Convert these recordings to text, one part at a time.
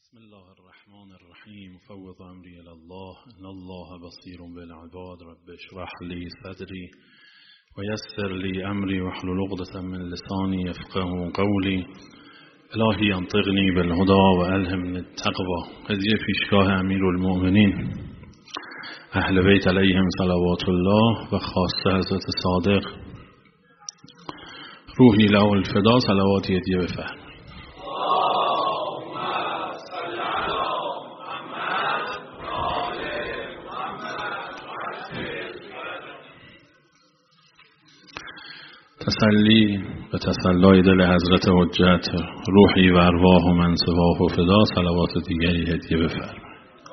بسم الله الرحمن الرحیم فوض امری الی الله ان الله بصیر بالعباد رب اشرح لی صدری و یسر لی امری واحلل عقدة من لسانی یفقهوا قولی الهی انطقنی بالهدی و الهمنی التقوی. هدیه پیشگاه امیرالمؤمنین اهل بیت علیهم صلوات الله و خاصه حضرت صادق روحی له الفدا صلواتی هدیه بفرمایید. تسلی و تسلای دل حضرت حجت روحی و ارواح و من سواه و فدا صلوات دیگری هدیه بفرمایید.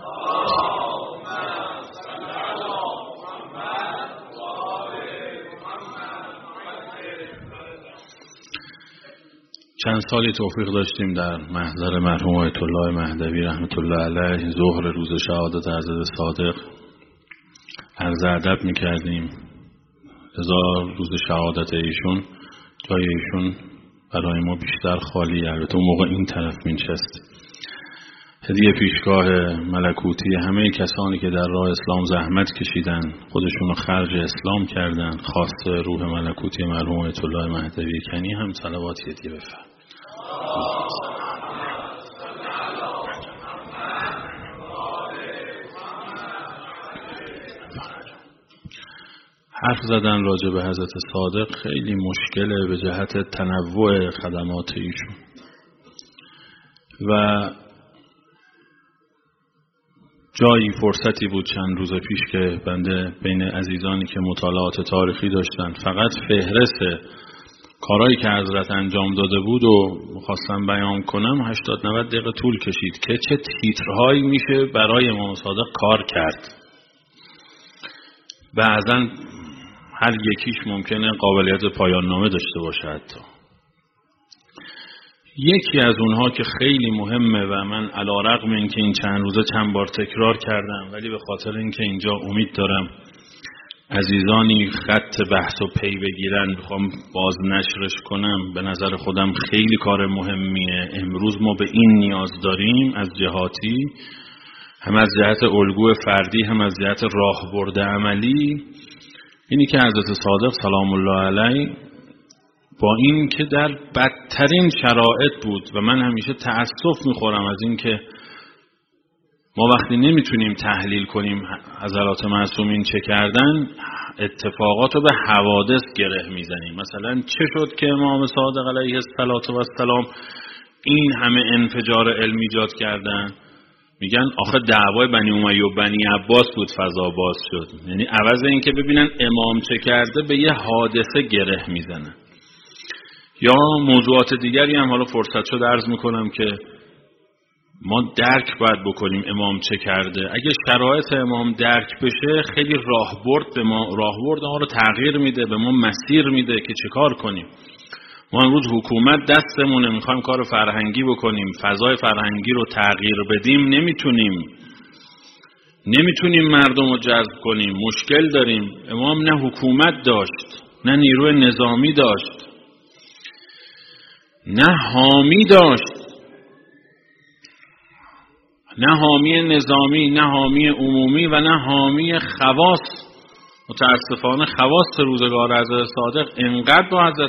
چند سالی توفیق داشتیم در محضر مرحوم آیت الله مهدوی رحمت الله علیه ظهر روز شهادت حضرت صادق عرض ادب می‌کردیم. روز شهادت ایشون جای ایشون برای ما بیشتر خالی، البته اون موقع این طرف می‌نشست. هدیه پیشگاه ملکوتی همه کسانی که در راه اسلام زحمت کشیدن، خودشون رو خرج اسلام کردن، خاص روح ملکوتی مرحوم آیت الله مهدوی کنی هم صلواتی هدیه بفرمایید. حرف زدن راجع به حضرت صادق خیلی مشکله به جهت تنوع خدمات ایشون و جایی فرصتی بود چند روز پیش که بنده بین عزیزانی که مطالعات تاریخی داشتن فقط فهرست کارهایی که حضرت انجام داده بود و خواستم بیان کنم 80-90 دقیقه طول کشید که چه تیترهایی میشه برای امام صادق کار کرد. بعضن هر یکیش ممکنه قابلیت پایان نامه داشته باشه. حتی یکی از اونها که خیلی مهمه و من علیرغم اینکه این چند روزه چند بار تکرار کردم ولی به خاطر اینکه اینجا امید دارم عزیزانی خط بحث و پی بگیرن بخوام باز نشرش کنم، به نظر خودم خیلی کار مهمیه. امروز ما به این نیاز داریم از جهاتی، هم از جهت الگوی فردی هم از جهت راهبرد عملی، اینی که حضرت صادق سلام الله علیه با این که در بدترین شرایط بود و من همیشه تأسف میخورم از این که ما وقتی نمیتونیم تحلیل کنیم حضرات معصومین چه کردن، اتفاقات رو به حوادث گره میزنیم. مثلا چه شد که امام صادق علیه السلام این همه انفجار علم ایجاد کردن؟ میگن آخه دعوای بنی امیه و بنی عباس بود فضا باز شد. یعنی عوض این که ببینن امام چه کرده به یه حادثه گره میزنن. یا موضوعات دیگری هم حالا فرصت شد عرض میکنم که ما درک باید بکنیم امام چه کرده. اگه شرایط امام درک بشه خیلی راهبرد ما رو تغییر میده، به ما مسیر میده که چه کار کنیم. ما امروز حکومت دستمونه، میخوایم کار فرهنگی بکنیم، فضای فرهنگی رو تغییر بدیم، نمیتونیم مردم رو جذب کنیم، مشکل داریم. امام نه حکومت داشت، نه نیروی نظامی داشت، نه حامی داشت، نه حامی نظامی، نه حامی عمومی و نه حامی خواص. متاسفانه خواص روزگار حضرت صادق انقدر با حضرت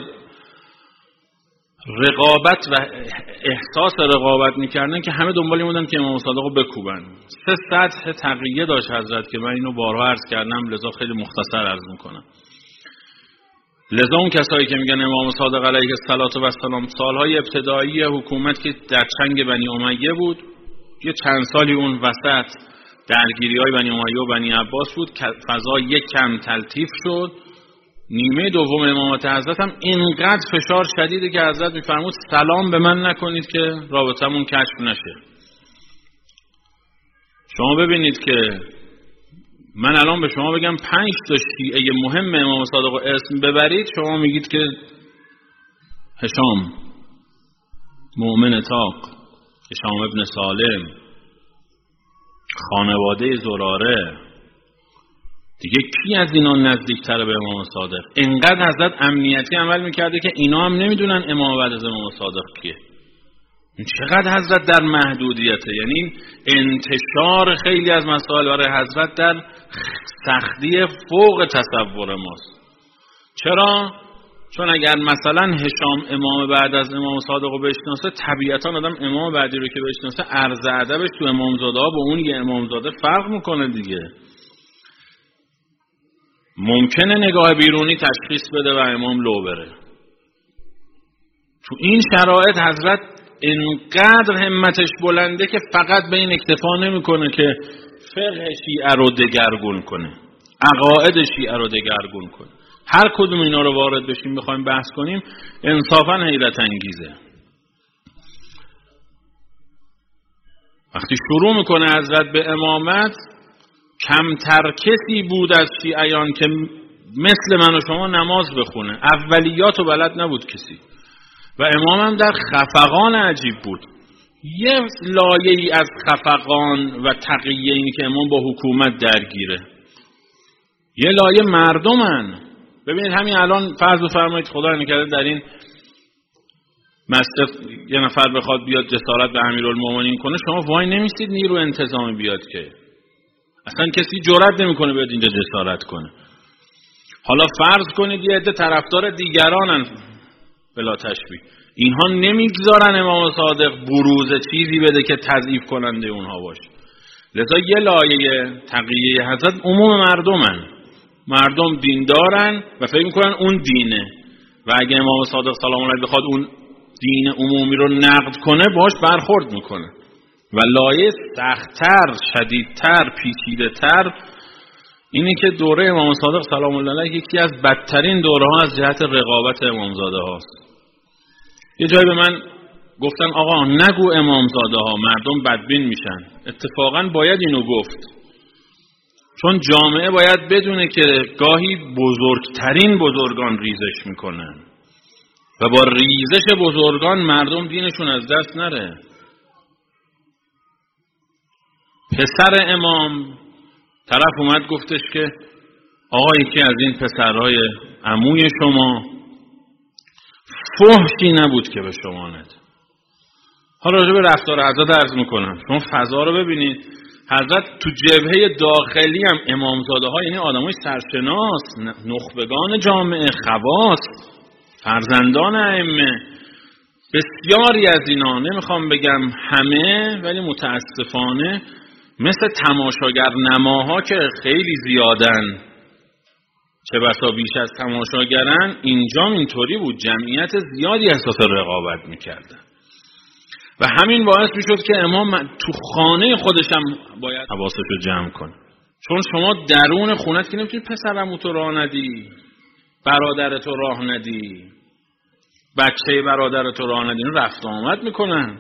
رقابت و احساس رقابت میکردن که همه دنبالی بودن که امام صادق رو بکوبن. 3 سطح تقیه داشت حضرت که من اینو بارها عرض کردم، لذا خیلی مختصر عرض میکنم. لذا اون کسایی که میگن امام صادق علیه السلام سالهای ابتدایی حکومت که در چنگ بنی امیه بود، یه چند سالی اون وسط درگیری‌های بنی امیه و بنی عباس بود، فضا یک کم تلطیف شد. نیمه دوم امامت حضرت هم اینقدر فشار شدیده که حضرت میفرمود سلام به من نکنید که رابطمون کشف نشه. شما ببینید که من الان به شما بگم 5 تا شیعه مهم امام صادق رو اسم ببرید، شما میگید که هشام مؤمن طاق، هشام ابن سالم، خانواده زراره، دیگه کی از اینا نزدیکتره به امام صادق؟ انقدر حضرت امنیتی عمل میکرده که اینا هم نمیدونن امام بعد از امام صادق کیه. چقدر حضرت در محدودیته، یعنی انتشار خیلی از مسائل برای حضرت در سختی فوق تصور ماست. چرا؟ چون اگر مثلا هشام امام بعد از امام صادق رو بشناسه، طبیعتا آدم امام بعدی رو که بشناسه عرض ادبش تو امامزاده ها با اون یه امامزاده فرق میکنه دیگه. ممکنه نگاه بیرونی تشخیص بده و امام لو بره. تو این شرایط حضرت اینقدر همتش بلنده که فقط به این اکتفا نمیکنه که فقه شیعه رو دگرگون کنه، عقاید شیعه رو دگرگون کنه. هر کدوم اینا رو وارد بشیم بخوایم بحث کنیم انصافا حیرت انگیزه. وقتی شروع میکنه حضرت به امامت، کمتر کسی بود از شیعیان که مثل من و شما نماز بخونه. اولیات و بلد نبود کسی و امام هم در خفقان عجیب بود. یه لایه‌ای از خفقان و تقیه اینی که امام با حکومت درگیره، یه لایه مردمن. ببینید همین الان فرض بفرمایید خدا نکرده در این مسجد یه نفر بخواد بیاد جسارت به امیرالمومنین کنه، شما وای نمیستید نیرو انتظامی بیاد که اصلا کسی جرئت نمیکنه بیاد اینجا جسارت کنه. حالا فرض کنید یه عده طرفدار دیگرانن بلا تشبیه، اینها نمیگذارن امام صادق بروز چیزی بده که تضعیف کننده اونها باشه. لذا یه لایه تقیه حضرت عموم مردمن، مردم دیندارن و فکر میکنن اون دینه و اگه امام صادق سلام الله علیه بخواد اون دین عمومی رو نقد کنه باش برخورد میکنه. و لایه سخت‌تر، شدیدتر، پیچیده‌تر اینه که دوره امام صادق سلام الله علیه یکی از بدترین دوره‌ها از جهت رقابت امامزاده هاست. یه جایی به من گفتن آقا نگو امامزاده ها، مردم بدبین میشن. اتفاقا باید اینو گفت، چون جامعه باید بدونه که گاهی بزرگترین بزرگان ریزش میکنن و با ریزش بزرگان مردم دینشون از دست نره. پسر امام طرف اومد گفتش که آقا یکی از این پسرهای عموی شما فحشی نبود که به شما نده. حالا راجع به رفتار حضرت عرض میکنم، شما فضا رو ببینید. حضرت تو جبهه داخلی هم امامزاده ها، یعنی آدمای سرشناس، نخبگان جامعه، خواص، فرزندان ائمه، بسیاری از اینا، نمیخوام بگم همه ولی متاسفانه مثل تماشاگر نماها که خیلی زیادن، چه بسا بیش از تماشاگرن، اینجا اینطوری بود، جمعیت زیادی احساس رقابت میکردن و همین باعث میشد که امام تو خانه خودش هم باید حواسش رو جمع کنه. چون شما درون خونت که نمیتونی پسرمو تو راه ندی، برادرتو راه ندی، بچه برادرتو راه ندی، رفت آمد میکنن.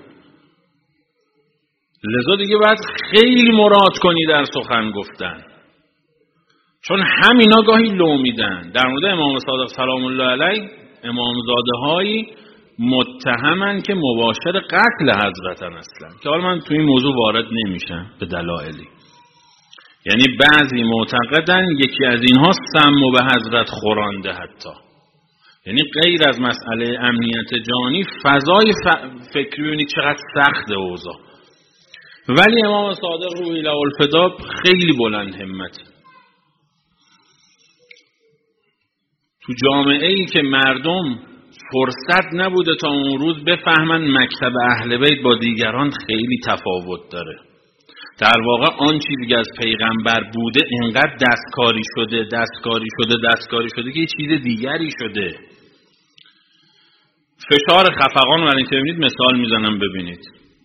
لذا دیگه باید خیلی مراد کنی در سخن گفتن، چون همینا گاهی لو میدن. در مورد امام صادق سلام الله علیه امامزاده هایی متهمن که مباشر قتل حضرتن اصلا، که حالا من تو این موضوع وارد نمیشم به دلایلی. یعنی بعضی معتقدن یکی از اینها سمو به حضرت خورانده، حتی یعنی غیر از مسئله امنیت جانی، فضای فکری چقدر سخت اوضاع. ولی امام صادق روحی له الفدا خیلی بلند همت. تو جامعه ای که مردم فرصت نبوده تا اون روز بفهمن مکتب اهل بیت با دیگران خیلی تفاوت داره، در واقع آن چیزی که از پیغمبر بوده اینقدر دستکاری شده که یه چیز دیگری شده. فشار خفقان رو که ببینید، مثال میزنم ببینید.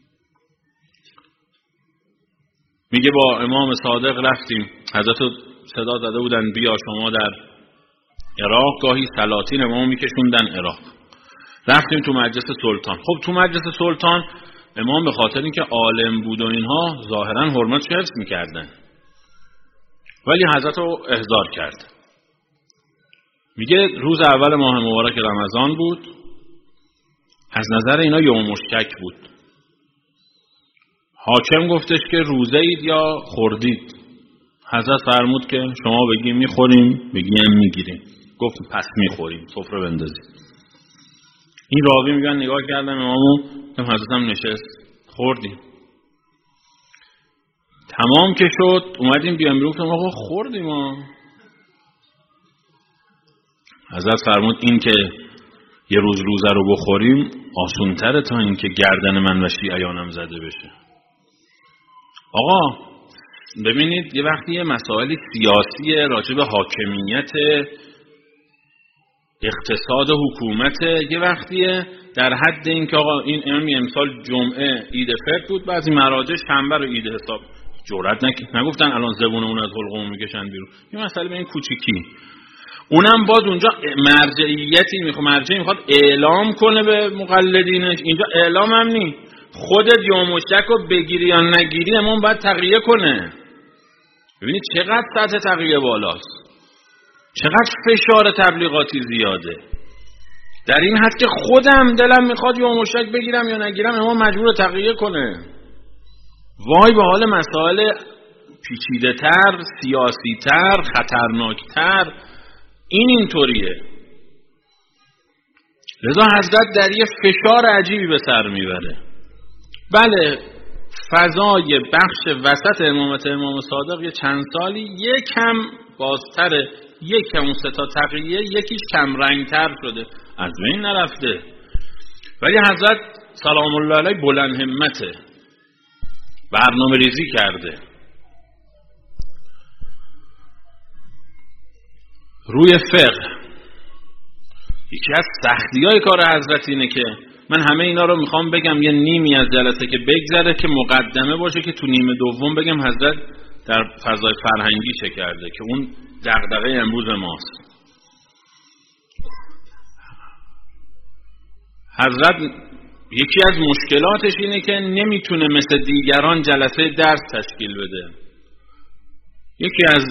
میگه با امام صادق رفتیم، حضرت صدا داده بودن بیا شما در عراق، گاهی سلاطین امام میکشوندن عراق. رفتیم تو مجلس سلطان. خب تو مجلس سلطان امام به خاطر اینکه عالم بود و اینها ظاهرا حرمتش حفظ میکردن، ولی حضرت رو احضار کرد. میگه روز اول ماه مبارک رمضان بود، از نظر اینا یوم شک بود. حاکم گفتش که روزه اید یا خوردید؟ حضرت فرمود که شما بگیم میخوریم، بگیم میگیریم. گفت پس میخوریم، سفره بندازید. این راوی میگن نگاه کردم امامو حضرتم نشست خوردیم. تمام که شد اومدیم بیام بیرون گفتم آقا خوردیم ها. حضرت فرمود این که یه روز روزه رو بخوریم آسونتره تا این که گردن من و شیعیانم زده بشه. آقا ببینید یه وقتی یه مسائل سیاسی راجع به حاکمیت اقتصاد حکومت، یه وقتیه در حد این که آقا این امسال جمعه عید فطر بود، بعضی مراجع شنبه رو عید حساب جرئت نگفتن الان زبونمون از حلقوم میکشن بیرون. این مسئله به این کوچیکی. اونم باز اونجا مرجعیتی مرجعی میخواد اعلام کنه به مقلدینش، اینجا اعلام هم نی. خودت یوم شک رو بگیری یا نگیری امام باید تقیه کنه. ببینید چقدر سطح تقیه بالاست، چقدر فشار تبلیغاتی زیاده. در این حد که خودم دلم میخواد یوم شک بگیرم یا نگیرم امام مجبور تقیه کنه. وای به حال مسائل پیچیده تر، سیاسی تر، خطرناکتر. اینطوریه. لذا حضرت در یه فشار عجیبی به سر میبره. بله فضای بخش وسط امامت امام صادق یه چند سالی یکم بازتره، یکم اون ستا تقیه یکیش کم رنگتر شده، از بین نرفته. ولی حضرت سلام الله علیه بلند همته، برنامه ریزی کرده. روی فقه یکی از سختی‌های کار حضرت اینه که من همه اینا رو میخوام بگم یه نیمی از جلسه که بگذره که مقدمه باشه که تو نیمه دوم بگم حضرت در فضای فرهنگی چه کرده که اون دغدغه امروز ماست. حضرت یکی از مشکلاتش اینه که نمیتونه مثل دیگران جلسه درس تشکیل بده. یکی از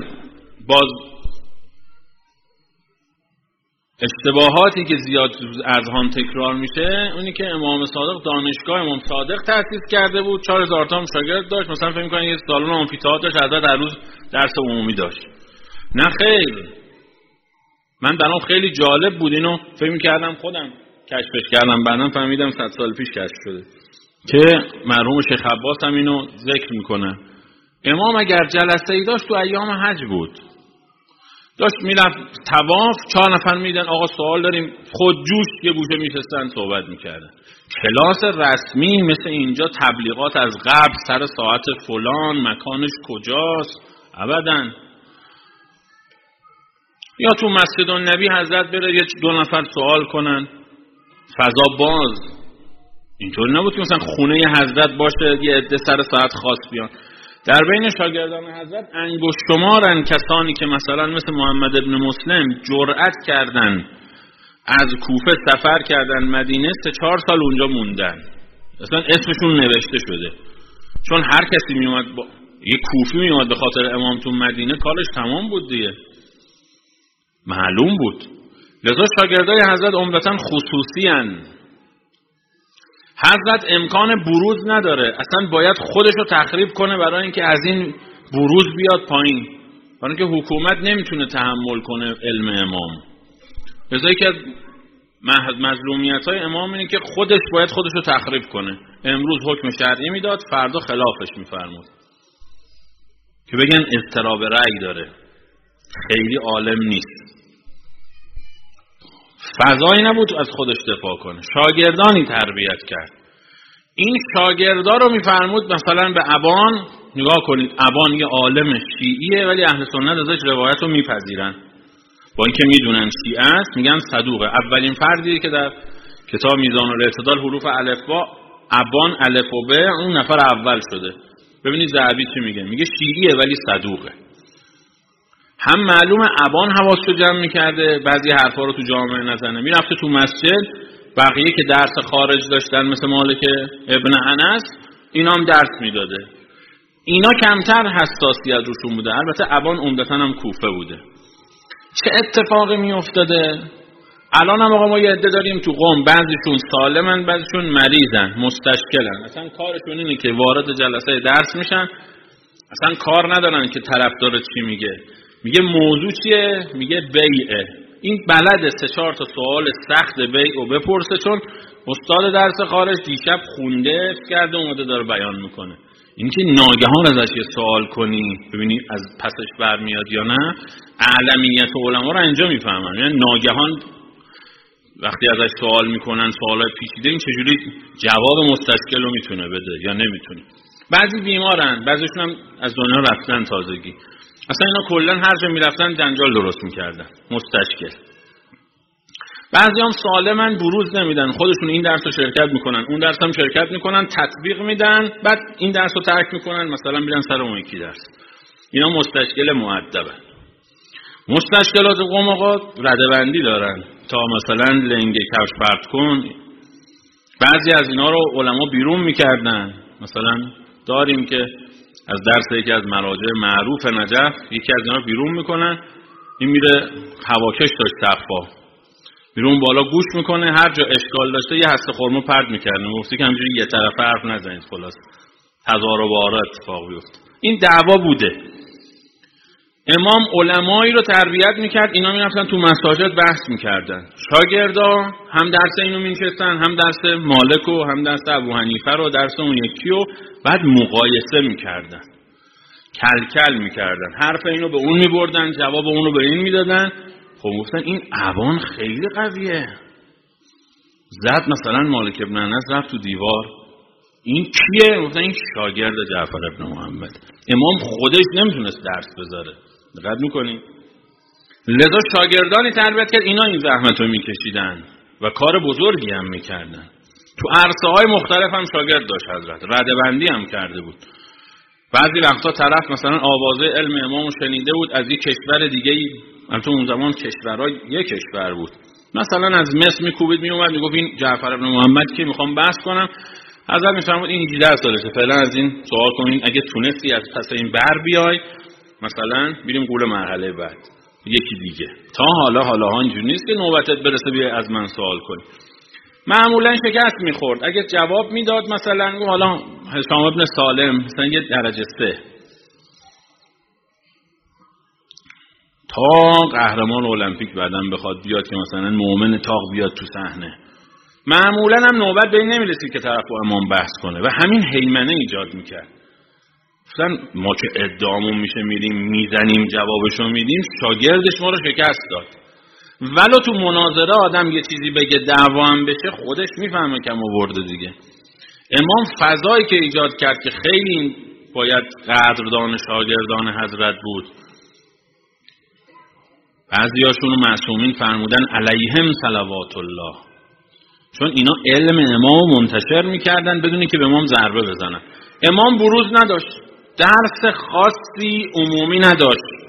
اشتباهاتی که زیاد از هم تکرار میشه اونی که امام صادق دانشگاه امام صادق تأسیس کرده بود، 4000 تا شاگرد داشت، مثلا فکر می‌کنن یه سالن آمفی‌تئاتر داشت، حضرت هر روز درس عمومی داشت. نه خیر. من برام خیلی جالب بود، اینو فکر می‌کردم خودم کشفش کردم، بعداً فهمیدم 100 سال پیش کشف شده که مرحوم شیخ عباس هم اینو ذکر میکنه. امام اگر جلسه‌ای داشت تو ایام حج بود، داشت میرفت طواف، 4 نفر میدن آقا سوال داریم، خود جوش یه گوشه میشستن صحبت میکردن. کلاس رسمی مثل اینجا تبلیغات از قبل سر ساعت فلان مکانش کجاست ابداً. یا تو مسجد النبی حضرت بره یه 2 نفر سوال کنن، فضا باز. اینطور نبود که مثلا خونه حضرت باشه یه عده سر ساعت خاص بیان. در بین شاگردان حضرت انگشت شمارن کسانی که مثلا مثل محمد ابن مسلم جرأت کردن از کوفه سفر کردن مدینه 3-4 سال اونجا موندن، اصلا اسمشون نوشته شده، چون هر کسی میومد یه کوفی میومد به خاطر امام تو مدینه کارش تمام بود دیگه، معلوم بود. لذا شاگردای حضرت عمدتاً خصوصی هن. حضرت امکان بروز نداره، اصلا باید خودش رو تخریب کنه برای اینکه از این بروز بیاد پایین، برای اینکه حکومت نمیتونه تحمل کنه علم امام. لذا که مظلومیت‌های امام اینه که خودش باید خودش رو تخریب کنه. امروز حکم شرعی میداد، فردا خلافش میفرمود، که بگن اضطراب رأی داره، خیلی عالم نیست. فضایی نبود از خودش دفاع کنه، شاگردانی تربیت کرد. این شاگردا رو میفرمود مثلا به ابان، نگاه کنید ابان یه عالم شیعیه ولی اهل سنت ازش روایت رو میپذیرن، با اینکه میدونن شیعه است میگن صدوقه. اولین فردی که در کتاب میزان الاعتدال حروف الفبا ابان الف و ب اون نفر اول شده. ببینید ذهبی چی میگه، میگه شیعیه ولی صدوقه. هم معلومه ابان حواسو جمع میکرده، بعضی حرفا رو تو جامعه نزنه، میرفته تو مسجد، بقیه که درس خارج داشتن مثل مالک ابن انس اینا هم درس میداده. اینا کمتر حساسیت روشون بوده. البته ابان عمدتاً هم کوفه بوده. چه اتفاقی میافتاده؟ الان هم آقا ما یه عده داریم تو قم، بعضیشون سالمن بعضیشون مریضن مستشکلن، اصلا کارشون اینه که وارد جلسه درس میشن، اصلا کار ندارن که طرفدار چی میگه. میگه موضوع چیه؟ میگه بیعه. این بلد 3-4 تا سوال سخت بیع رو بپرسه، چون استاد درس خارج دیشب خونده کرده اومده داره بیان میکنه. اینکه ناگهان ازش یه سوال کنی ببینی از پسش برمیاد یا نه، اعلمیت علما رو اینجا میفهمن. یعنی ناگهان وقتی ازش سوال میکنن سوالای پیچیده، این چجوری جواب مستشکل رو میتونه بده یا نمیتونه. بعضی بیمارن، بعضیشون هم از دنیا رفتن تازگی، اصلا اینا کلا هر جا میرفتن جنجال درست میکردن، مستشکل. بعضی هم سالمن، بروز نمیدن، خودشون این درس رو شرکت میکنن، اون درس هم شرکت میکنن، تطبیق میدن، بعد این درس رو ترک میکنن، مثلا میرن سر اون یکی درس. اینا مستشکل مؤدبن. مستشکلات قوم آقا ردبندی دارن، تا مثلا لنگ کفش پرت کن. بعضی از اینا رو علما بیرون میکردن. مثلا داریم که از درس یکی از مراجع معروف نجف یکی از اینا بیرون میکنن، این میره هواکش داشت سقفا، بیرون بالا گوش میکنه، هر جا اشکال داشته یه هسته خرما پرت میکردن، گفتی که همینجوری یه طرفه حرف نزنید، خلاص هزار و بار اتفاق بیفته. این دعوا بوده. امام علمایی رو تربیت میکرد، اینا میرفتن تو مساجد بحث میکردن، شاگردا هم درس اینو میشستن، هم درس مالک و هم درس ابو حنیفه رو، درس اون یکی رو بعد مقایسه میکردن، کلکل میکردن، حرف اینو به اون میبردن، جواب اونو به این میدادن. خب گفتن این عوان خیلی قویه، زد مثلا مالک ابن انس رفت تو دیوار، این کیه؟ گفتن این شاگرد جعفر ابن محمد. امام خودش نمیتونست درس بذاره، دقت میکنین؟ لذا شاگردانی تربیت کرد، اینا این زحمت رو میکشیدن و کار بزرگی هم میکردن. تو عرصه های مختلف هم شاگرد داشت حضرت، ردبندی هم کرده بود. بعضی وقتا طرف مثلا آوازه علم امامو شنیده بود از یک کشور دیگه، البته اون زمان کشورها یک کشور بود، مثلا از مصر میکوبید میومد میگفت این جعفر ابن محمد که میخوام بحث کنم. حضرت میفرمود این 18 سالشه، فعلا از این سوال کنین، اگه تونستی از پس این بر بیای مثلا بریم قول مرحله بعد یکی دیگه. تا حالا اینجوری نیست که نوبتت برسه بیای از من سوال کنی. معمولا شکست میخورد، اگه جواب میداد مثلا گفت حالا هشام ابن سالم مثلا یه درجه 3، تا قهرمان المپیک بعدن بخواد بیاد که مثلا مومن تاق بیاد تو صحنه، معمولا هم نوبت به این نمیرسید که طرف با امام بحث کنه و همین هیمنه ایجاد میکرد. مثلا ما که ادعامون میشه میریم میزنیم جوابشو میدیم، شاگردش ما رو شکست داد. ولو تو مناظره آدم یه چیزی بگه دعوا هم بشه، خودش میفهمه کم آورده دیگه. امام فضایی که ایجاد کرد که خیلی باید قدردان شاگردان حضرت بود. بعضیاشون معصومین فرمودن علیهم صلوات الله، چون اینا علم امام منتشر میکردن بدونی که به امام ضربه بزنن. امام بروز نداشت، درس خاصی عمومی نداشت.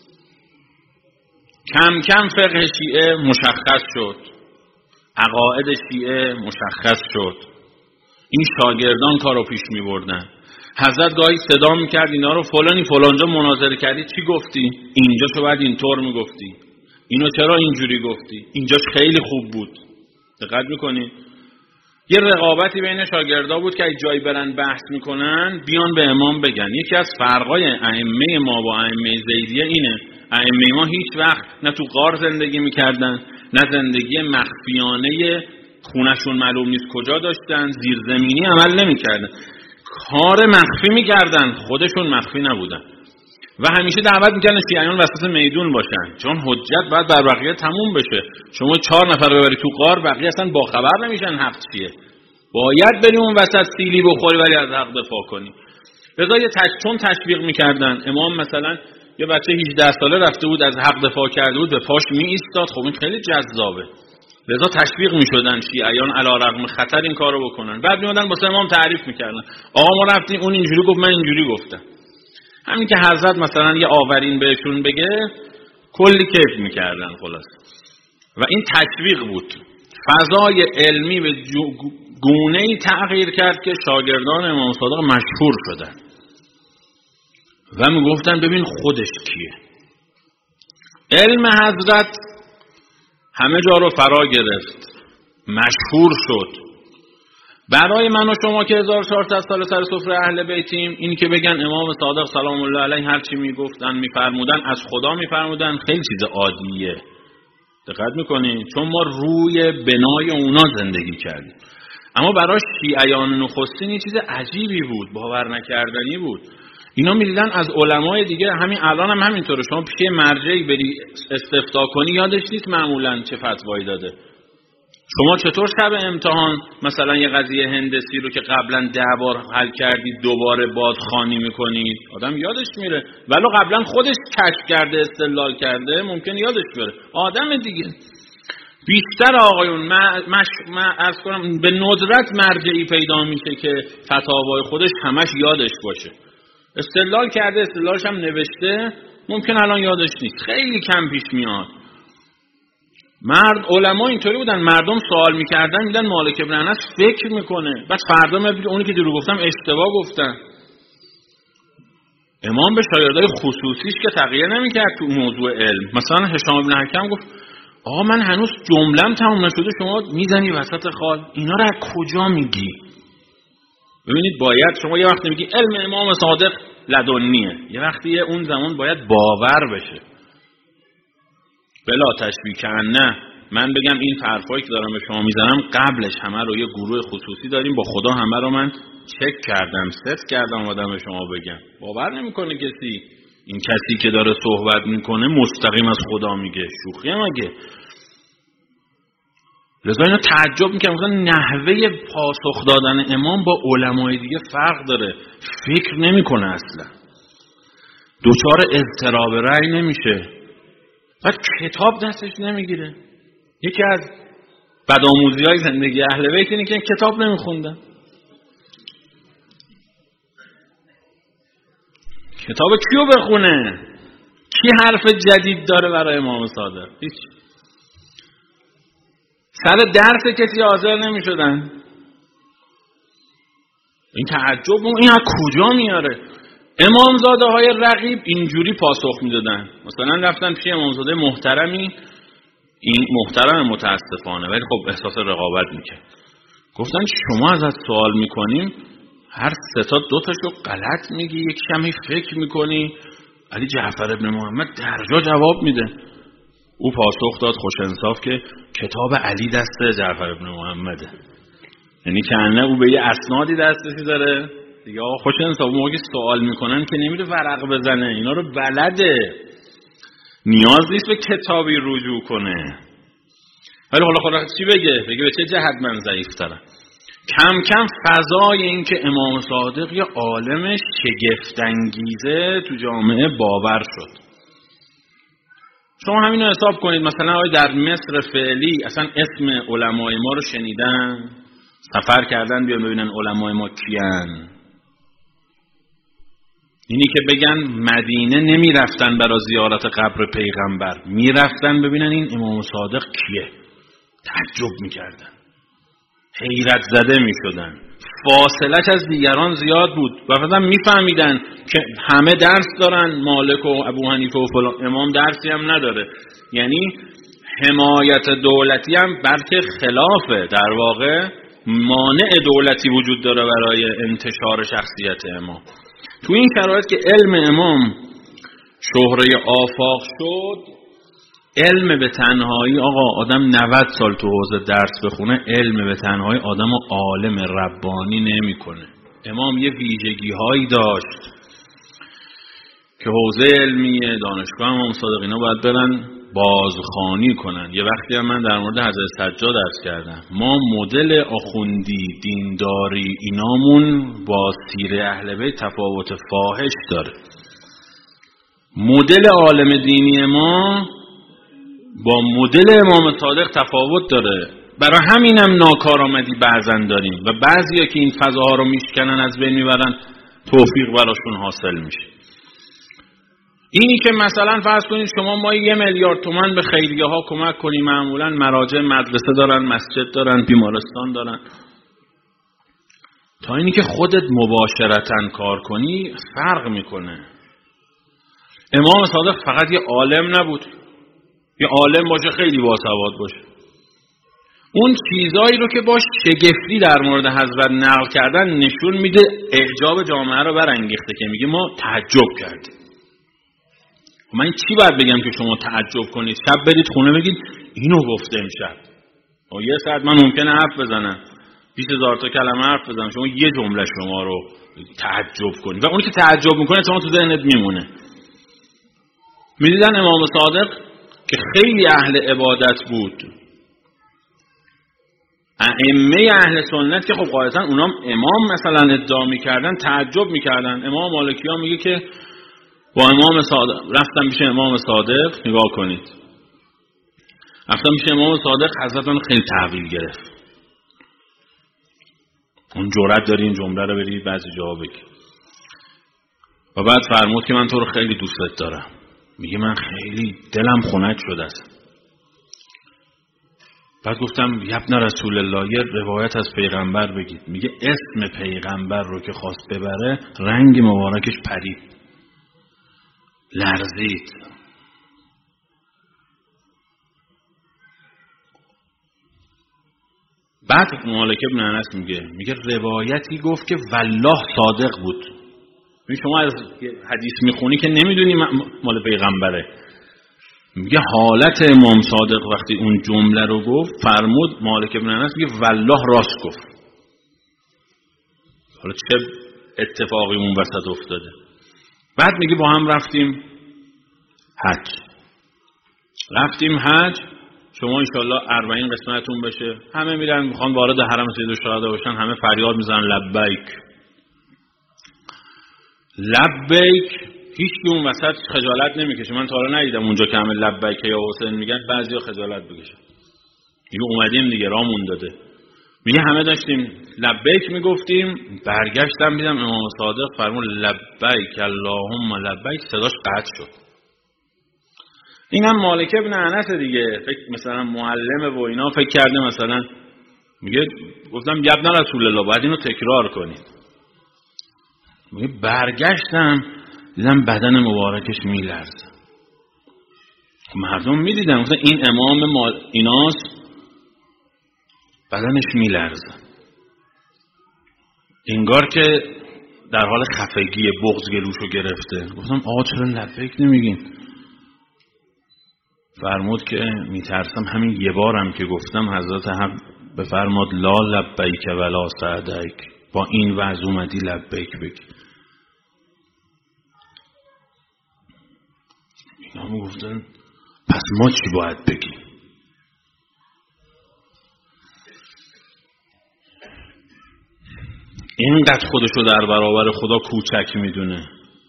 کم کم فقه شیعه مشخص شد، عقاید شیعه مشخص شد، این شاگردان کارو پیش می بردن. حضرت گاهی صدا میکرد اینا رو، فلانی فلانجا مناظره کردی چی گفتی؟ اینجا شو باید اینطور میگفتی، اینو چرا اینجوری گفتی، اینجاش خیلی خوب بود. دقت میکنی؟ یه رقابتی بین شاگردا بود که جایی برن بحث میکنن بیان به امام بگن. یکی از فرقای ائمه ما با ائمه زیدیه اینه، ائمه ما هیچ وقت نه تو غار زندگی میکردن، نه زندگی مخفیانه خونشون معلوم نیست کجا داشتن، زیرزمینی عمل نمیکردن، کار مخفی میکردن، خودشون مخفی نبودن و همیشه دعوت میکردن شیعیان وسط میدون باشن، چون حجت باید بر بقیه تموم بشه. شما 4 نفر ببری تو غار، بقیه اصلا باخبر نمیشن حق چیه، باید بریم اون وسط سیلی بخوری ولی از حق دفاع کنی. لذا چون تشویق میکردن، امام مثلا یه بچه 18 ساله رفته بود از حق دفاع کرده بود، به پاش می ایستاد، خب این خیلی جذابه، لذا تشویق میشدن شیعیان علیرغم خطر این کارو بکنن. بعد میادن واسه امام تعریف میکردن، آقا ما رفتیم اون اینجوری گفت من اینجوری گفتم. همین که حضرت مثلا یه آورین بهشون بگه کلی کیف میکردن خلاص. و این تشویق بود. فضای علمی به گونه‌ای تغییر کرد که شاگردان امام صادق مشهور شدن و میگفتن ببین خودش کیه. علم حضرت همه جا رو فرا گرفت، مشهور شد. برای من و شما که 1400 سال سر سفره اهل بیتیم، این که بگن امام صادق سلام الله علیه هر چی میگفتن میفرمودن از خدا میفرمودن، خیلی چیز عادیه. دقت میکنین؟ چون ما روی بنای اونا زندگی کردیم. اما برای شیعیان نخستین این چیز عجیبی بود، باور نکردنی بود. اینا می‌دیدن از علمای دیگه، همین الان هم همینطوره، شما پیش مرجعی بری استفتاء کنی یادش نیست معمولاً چه فتوایی داده. شما چطور شب امتحان مثلا یه قضیه هندسی رو که قبلا 10 بار حل کردید دوباره بازخوانی میکنید؟ آدم یادش میره، ولو قبلا خودش کشف کرده استدلال کرده ممکن یادش بره. آدم دیگه بیشتر آقایون من عرض کنم به ندرت مرجعی پیدا میشه که فتاوای خودش همش یادش باشه. استدلال کرده، استدلالش هم نوشته، ممکن الان یادش نیست. خیلی کم پیش میاد. علما اینطوری بودن، مردم سوال میکردن میدن مالک ابن انس فکر میکنه، بعد فردا میگه اونی که دیرو گفتم اشتباه گفتن. امام به شاگردای خصوصیش که تغییر نمیکرد تو موضوع علم. مثلا هشام ابن حکم گفت آقا من هنوز جمله‌ام تموم نشده شما میزنی وسط خال، اینا رو از کجا میگی؟ ببینید باید شما یه وقتی میگی علم امام صادق لدنیه، یه وقتی اون زمان باید باور بشه. بلا تشبیه کنه من بگم این حرفایی که دارم به شما میزنم قبلش همه رو یه گروه خصوصی داریم، با خدا همه رو من چک کردم، ست کردم آدم به شما بگم. باور نمیکنه کسی. این کسی که داره صحبت میکنه مستقیم از خدا میگه، شوخیه مگه؟ لذا اینا تعجب میکنم مثلا نحوه پاسخ دادن امام با علمای دیگه فرق داره. فکر نمیکنه اصلا، دوچار اضطراب رأی نمیشه، بعد کتاب دستش نمیگیره. یکی از بدآموزی های زندگی اهل بیت اینه که کتاب نمیخوندن. کتاب کیو بخونه؟ کی حرف جدید داره برای امام صادق؟ هیچ. سر درس کسی حاضر نمیشدن. این تعجب این از کجا میاره؟ امامزاده های رقیب اینجوری پاسخ میدادن. مثلا رفتن پیش امامزاده محترمی، این محترم متاسفانه ولی خب احساس رقابت میکنه، گفتن شما ازت سوال میکنیم هر 3 تا 2 تاشو غلط میگی، یک کمی فکر میکنی. علی جعفر ابن محمد درجا جواب میده. او پاسخ داد خوش انصاف که کتاب علی دست جعفر ابن محمده، یعنی که او به یه اسنادی دسترسی داره دیگه. آقا خوش انصاف موقعی سوال میکنن که نمیره ورق بزنه، اینا رو بلده، نیاز نیست به کتابی رجوع کنه. ولی حالا خدا چی بگه به چه جهت من ضعیف‌ترم. کم کم فضای این که امام صادق یه عالم شگفت‌انگیزه تو جامعه باور شد. شما همینو حساب کنید، مثلا آقای در مصر فعلی اصلا اسم علمای ما رو شنیدن؟ سفر کردن بیان ببینن علمای ما کیان؟ اینی که بگن مدینه نمی رفتن برای زیارت قبر پیغمبر، می رفتن ببینن این امام صادق کیه. تعجب می کردن، حیرت زده می شدن، فاصلش از دیگران زیاد بود و بعدم می فهمیدن که همه درس دارن، مالک و ابو حنیفه و فلان، امام درسی هم نداره. یعنی حمایت دولتی هم بلکه خلافه، در واقع مانع دولتی وجود داره برای انتشار شخصیت امام. تو این شرایط که علم امام شهره آفاق شد، علم به تنهایی آقا آدم 90 سال تو حوزه درس بخونه، علم به تنهایی آدم عالم ربانی نمیکنه. امام یه ویژگی هایی داشت که حوزه علمیه دانشگاه امام صادق اینا باید برن بازخوانی کنن. یه وقتی هم من در مورد حضرت سجاد درس کردم، ما مدل آخوندی دینداری اینامون با سیره اهل بیت تفاوت فاحش داره. مدل عالم دینی ما با مدل امام صادق تفاوت داره. برای همینم ناکارآمدی بعضن داریم و بعضیا که این فضاها رو میشکنن از بین میبرن، توفیق براشون حاصل میشه. اینی که مثلا فرض کنید شما ما 1 میلیارد تومان به خیریه ها کمک کنیم، معمولا مراجع مدرسه دارن، مسجد دارن، بیمارستان دارن، تا اینی که خودت مباشرتاً کار کنی فرق میکنه. امام صادق فقط یه عالم نبود، یه عالم باشه خیلی باسواد باشه، اون چیزایی رو که باش شگفتی در مورد حضرت نقل کردن نشون میده، اعجاب جامعه رو برانگیخته که میگه ما تعجب کردیم. من چی باید بگم که شما تعجب کنید؟ شب برید خونه بگید اینو گفته امشب. یه ساعت من ممکنه حرف بزنم، 20,000 تا کلمه حرف بزنم، شما یه جمله شما رو تعجب کنید و اونی که تعجب میکنه شما تو ذهنت میمونه. میدیدن امام صادق که خیلی اهل عبادت بود، ائمه اهل سنت که خب قاعدتا اونام امام مثلا ادعا میکردن تعجب میکردن. امام مالکی ها میگه که با امام صادق رفتم پیش امام صادق، نگاه کنید، رفتم پیش امام صادق، حضرتان خیلی تحویل گرفت. اون جرأت داری این جمله رو بری بعضی جا بگی. و بعد فرمود که من تو رو خیلی دوست دارم. میگه من خیلی دلم خنک شده است. بعد گفتم ابن رسول الله یه روایت از پیغمبر بگید. میگه اسم پیغمبر رو که خواست ببره رنگ مبارکش پرید، لرزید. بعد مالک ابن انس میگه روایتی گفت که والله صادق بود. شما از حدیث میخونی که نمیدونی مال پیغمبره. میگه حالت امام صادق وقتی اون جمله رو گفت، فرمود مالک ابن انس میگه والله راست گفت. حالا چه اتفاقی اون وسط افتاده؟ بعد میگه با هم رفتیم حج. شما انشالله 40 قسمتون بشه. همه میرن میخوان وارد حرم سید الشهدا بشن، همه فریاد میزنن لبیک لبیک. هیچ کی اون وسط خجالت نمیکشه. من تا حالا ندیدم اونجا که همه لبیک یا حسین میگن بعضیا خجالت بکشن. میگه اومدیم دیگه، رامون داده. میگه همه داشتیم لبیک میگفتیم، برگشتم دیدم امام صادق فرمود لبیک اللهم لبیک، صداش قطع شد. اینم مالک ابن انس دیگه، فکر مثلا معلم و اینا فکر کرده مثلا، میگه گفتم ابن رسول الله باید اینو تکرار کنید. میگه برگشتم دیدم بدن مبارکش میلرزه. مردم میدیدن مثلا این امام ایناست، بدنش میلرزه، انگار که در حال خفگی، بغض گلوشو گرفته. گفتم آقا چرا لبیک نمیگین؟ فرمود که میترسم همین یه بارم که گفتم حضرت حق بفرماد لا لبیک ولا سعدیک، با این وضع اومدی لبیک بگی. اینا هم گفتن پس ما چی باید بگیم؟ اینقدر خودشو در برابر خدا کوچک میدونه.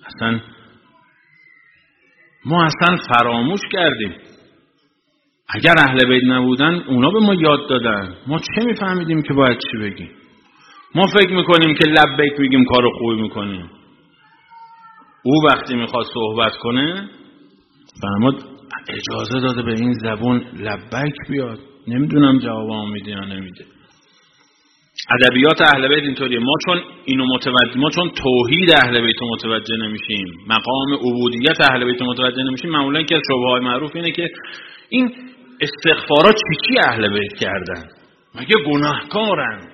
ما اصلا فراموش کردیم. اگر اهل بیت نبودن اونا به ما یاد دادن، ما چه میفهمیدیم که باید چی بگیم؟ ما فکر میکنیم که لبیک میگیم کارو خوبی میکنیم. او وقتی میخواد صحبت کنه فرمود اجازه داده به این زبون لبیک بیاد. نمیدونم جوابمو میده یا نمیده. ادبیات اهل بیت اینطوریه. ما چون توحید اهل بیت متوجه نمیشیم، مقام عبودیت اهل بیت متوجه نمیشیم، معمولا که شبهه‌های معروف اینه که این استغفارا چی اهل بیت کردن؟ مگه گناهکارن؟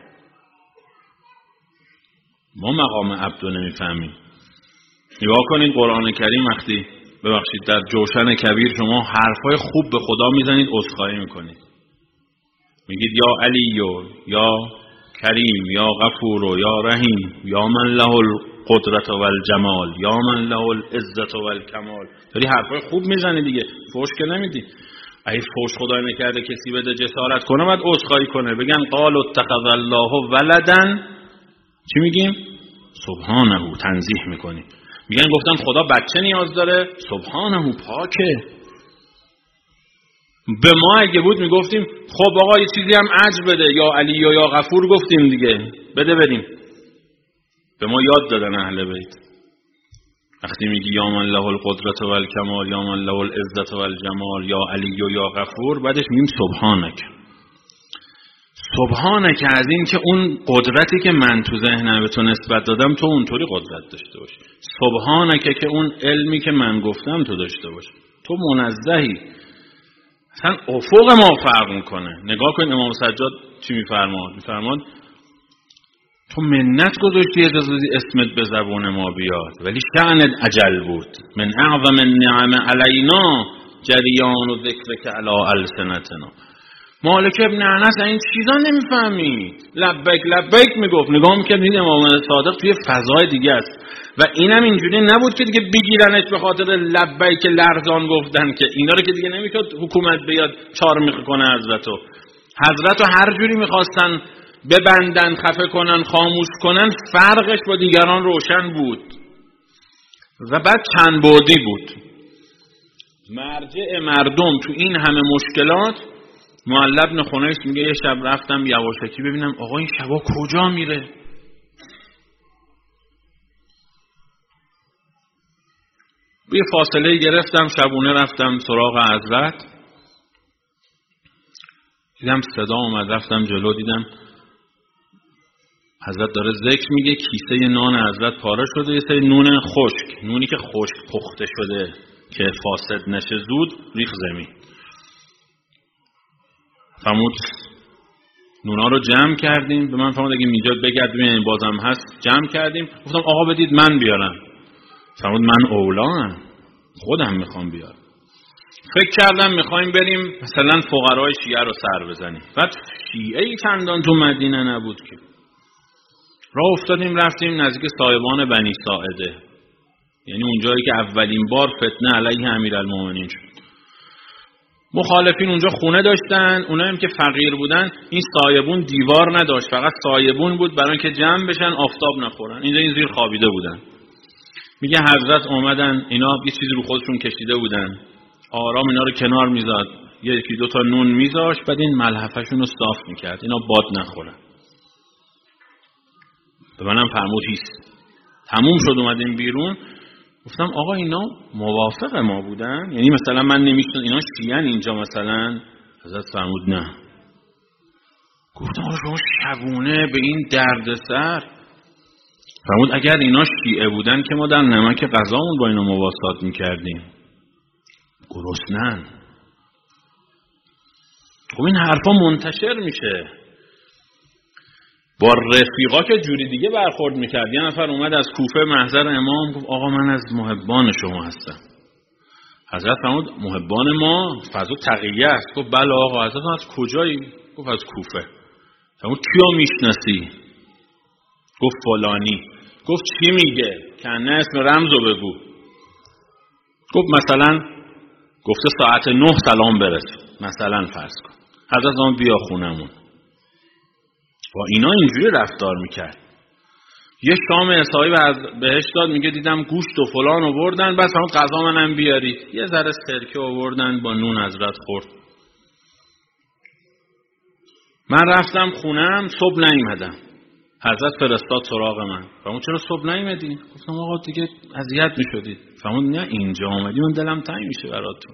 ما مقام عبد رو نمیفهمیم. نگاه کنید قرآن کریم وقتی ببخشید در جوشن کبیر شما حرفای خوب به خدا میزنید، عذرخواهی میکنید، میگید یا علی یا کریم یا غفور یا رحیم یا من له القدرت و الجمال یا من له العزت و الکمال. داری حرفای خوب میزنی دیگه، فوش که نمیدی. اگه فوش خدای نکرده کسی بده جسارت کنه باید عذرخواهی کنه، بگن قال اتخذ الله ولدا. چی میگیم؟ سبحانه، تنزیه میکنیم. میگن گفتن خدا بچه نیاز داره، سبحانه، پاکه. به ما اگه بود میگفتیم خب آقا یه چیزی هم اجر بده، یا علی یا غفور گفتیم دیگه، بده بریم. به ما یاد دادن اهل بیت. وقتی میگی یا من له القدرت و الکمال یا من له العزت و الجمال یا علی یا غفور، بعدش میگیم سبحانک. سبحانک از این که اون قدرتی که من تو ذهنم به تو نسبت دادم تو اونطوری قدرت داشته باشی. سبحانک که اون علمی که من گفتم تو داشته باشی. تو منزهی. اصلا افق ما فرق میکنه. نگاه کن امام سجاد چی میفرماد؟ میفرماد تو منت گذاشتی اجازه دادی اسمت به زبون ما بیاد، ولی شأنت عجل بود. من اعظم النعم علینا جریان و ذکرک علی السنتنا. مالک ابن انس این چیزا نمیفهمید، لبیک لبیک میگفت، نگاه میکرد این امام صادق توی فضای دیگه است و اینم اینجوری نبود که دیگه بگیرنش به خاطر لبیک لرزان گفتن، که اینا رو که دیگه نمیشد حکومت بیاد چارمیخ کنه حضرتو هر جوری میخواستن ببندن، خفه کنن، خاموش کنن، فرقش با دیگران روشن بود و بعد چند بعدی بود. مرجع مردم تو این همه مشکلات، معلی بن خنیس میگه یه شب رفتم یواشکی ببینم آقا این شبا کجا میره. یه فاصله گرفتم، شبونه رفتم سراغ حضرت، دیدم صدا اومد، رفتم جلو، دیدم حضرت داره ذکر میگه، کیسه نان حضرت پاره شده، یه سری نون خشک، نونی که خشک پخته شده که فاسد نشه زود، ریخ زمین. فرمود نونا رو جمع کردیم، به من فرمود اگه میجاد بگرد ببینید بازم هست، جمع کردیم. گفتم آقا بدید من بیارم. فرمود من اولام، خودم میخوام بیارم. فکر کردم میخوایم بریم مثلا فقرای شیعه رو سر بزنیم، بعد شیعه چندان تو مدینه نبود که. راه افتادیم رفتیم نزدیک سایبان بنی ساعده، یعنی اونجایی که اولین بار فتنه علیه امیرالمومنین شد. مخالفین اونجا خونه داشتن، اونایی که فقیر بودن این سایبون دیوار نداشت، فقط سایبون بود برای اینکه جمع بشن آفتاب نخورن. اینجا این زیر خوابیده بودن. میگه حضرت اومدن، اینا یه چیزی رو خودشون کشیده بودن، آرام اینا رو کنار میذاد، یکی دو تا نون میذاشت، بعد این ملحفه‌شون رو صاف میکرد اینا باد نخورن. به منم فرمود هیست. تموم شد اومدیم بیرون، گفتم آقا اینا موافق ما بودن؟ یعنی مثلا من نمیشتم اینا شیعن اینجا مثلا؟ حضرت فرمود نه. گفتم آقا شما شبونه به این دردسر؟ فرمود اگر اینا شیعه بودن که ما در نمک غذامون با اینا مواسات میکردیم، گرسنن. خب این حرفا منتشر میشه. با رفیقا که جوری دیگه برخورد میکرد. یه نفر اومد از کوفه محضر امام، گفت آقا من از محبان شما هستم. حضرت فرمود محبان ما فضل تقیه است. گفت بله آقا. حضرت از کجایی؟ گفت از کوفه. فرمود کیو میشناسی؟ گفت فلانی. گفت چی میگه؟ کنه اسم رمزو بگو. گفت مثلا گفته ساعت 9 سلام برسون، مثلا فرض کن. حضرت فرمود بیا خونمون. با اینا اینجوری رفتار میکرد. یه شام اصحایی بهش داد، میگه دیدم گوشت و فلان آوردن، بس فرمود غذا منم بیارید. یه ذره سرکه آوردن با نون حضرت خورد. من رفتم خونم، صبح نیومدم. حضرت فرستاد سراغ من. فرمود چرا صبح نیومدی؟ گفتم آقا دیگه اذیت میشدید. فرمود نه اینجا اومدی من دلم تنگ میشه براتون.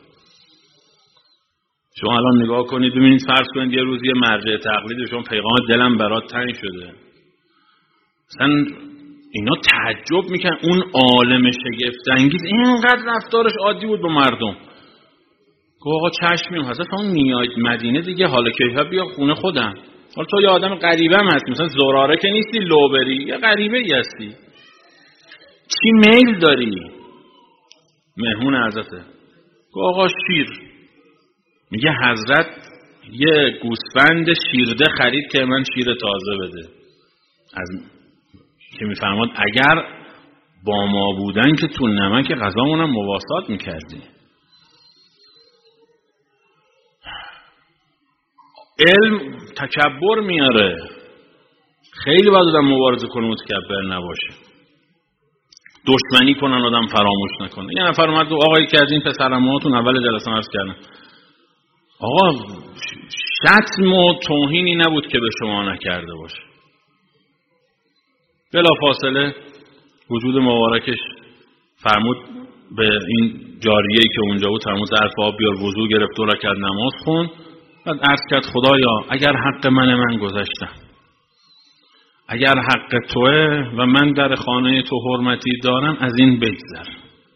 شما الان نگاه کنید ببینید، فرض کنید یه روز یه مرجع تقلید شما پیغام دلم برات تنگ شده. مثلا اینا تعجب میکنن، اون عالم شگفت انگیز اینقدر رفتارش عادی بود با مردم. گفت آقا چشمیم. حضرت اون میاد مدینه دیگه، حالا که بیا خونه خودم. حالا تو یه آدم غریبه هم هستی، مثلا زراره که نیستی لو بری، یه غریبه ای هستی، چی میل داری؟ مهمون حضرته. گفت آقا شیر. میگه حضرت یه گوسفند شیرده خرید که من شیر تازه بده. از که میفرماد اگر با ما بودن که تو نمک غذامون هم مواسات میکردی. علم تکبر میاره. خیلی باید آدم مبارزه کنه متکبر نباشه. دشمنی کنن آدم فراموش نکنه. یه نفر اومد آقایی که از این پسرماتون اول جلسه عرض کردن، آقا شتم و توهینی نبود که به شما نکرده باشه. بلا فاصله وجود مبارکش فرمود به این جاریه‌ای که اونجا بود، فرمود ظرف آب بیار، وضو گرفت، 2 رکعت نماز خوند، بعد عرض کرد خدایا اگر حق من گذشتم، اگر حق توه و من در خانه تو حرمتی دارم، از این بگذر.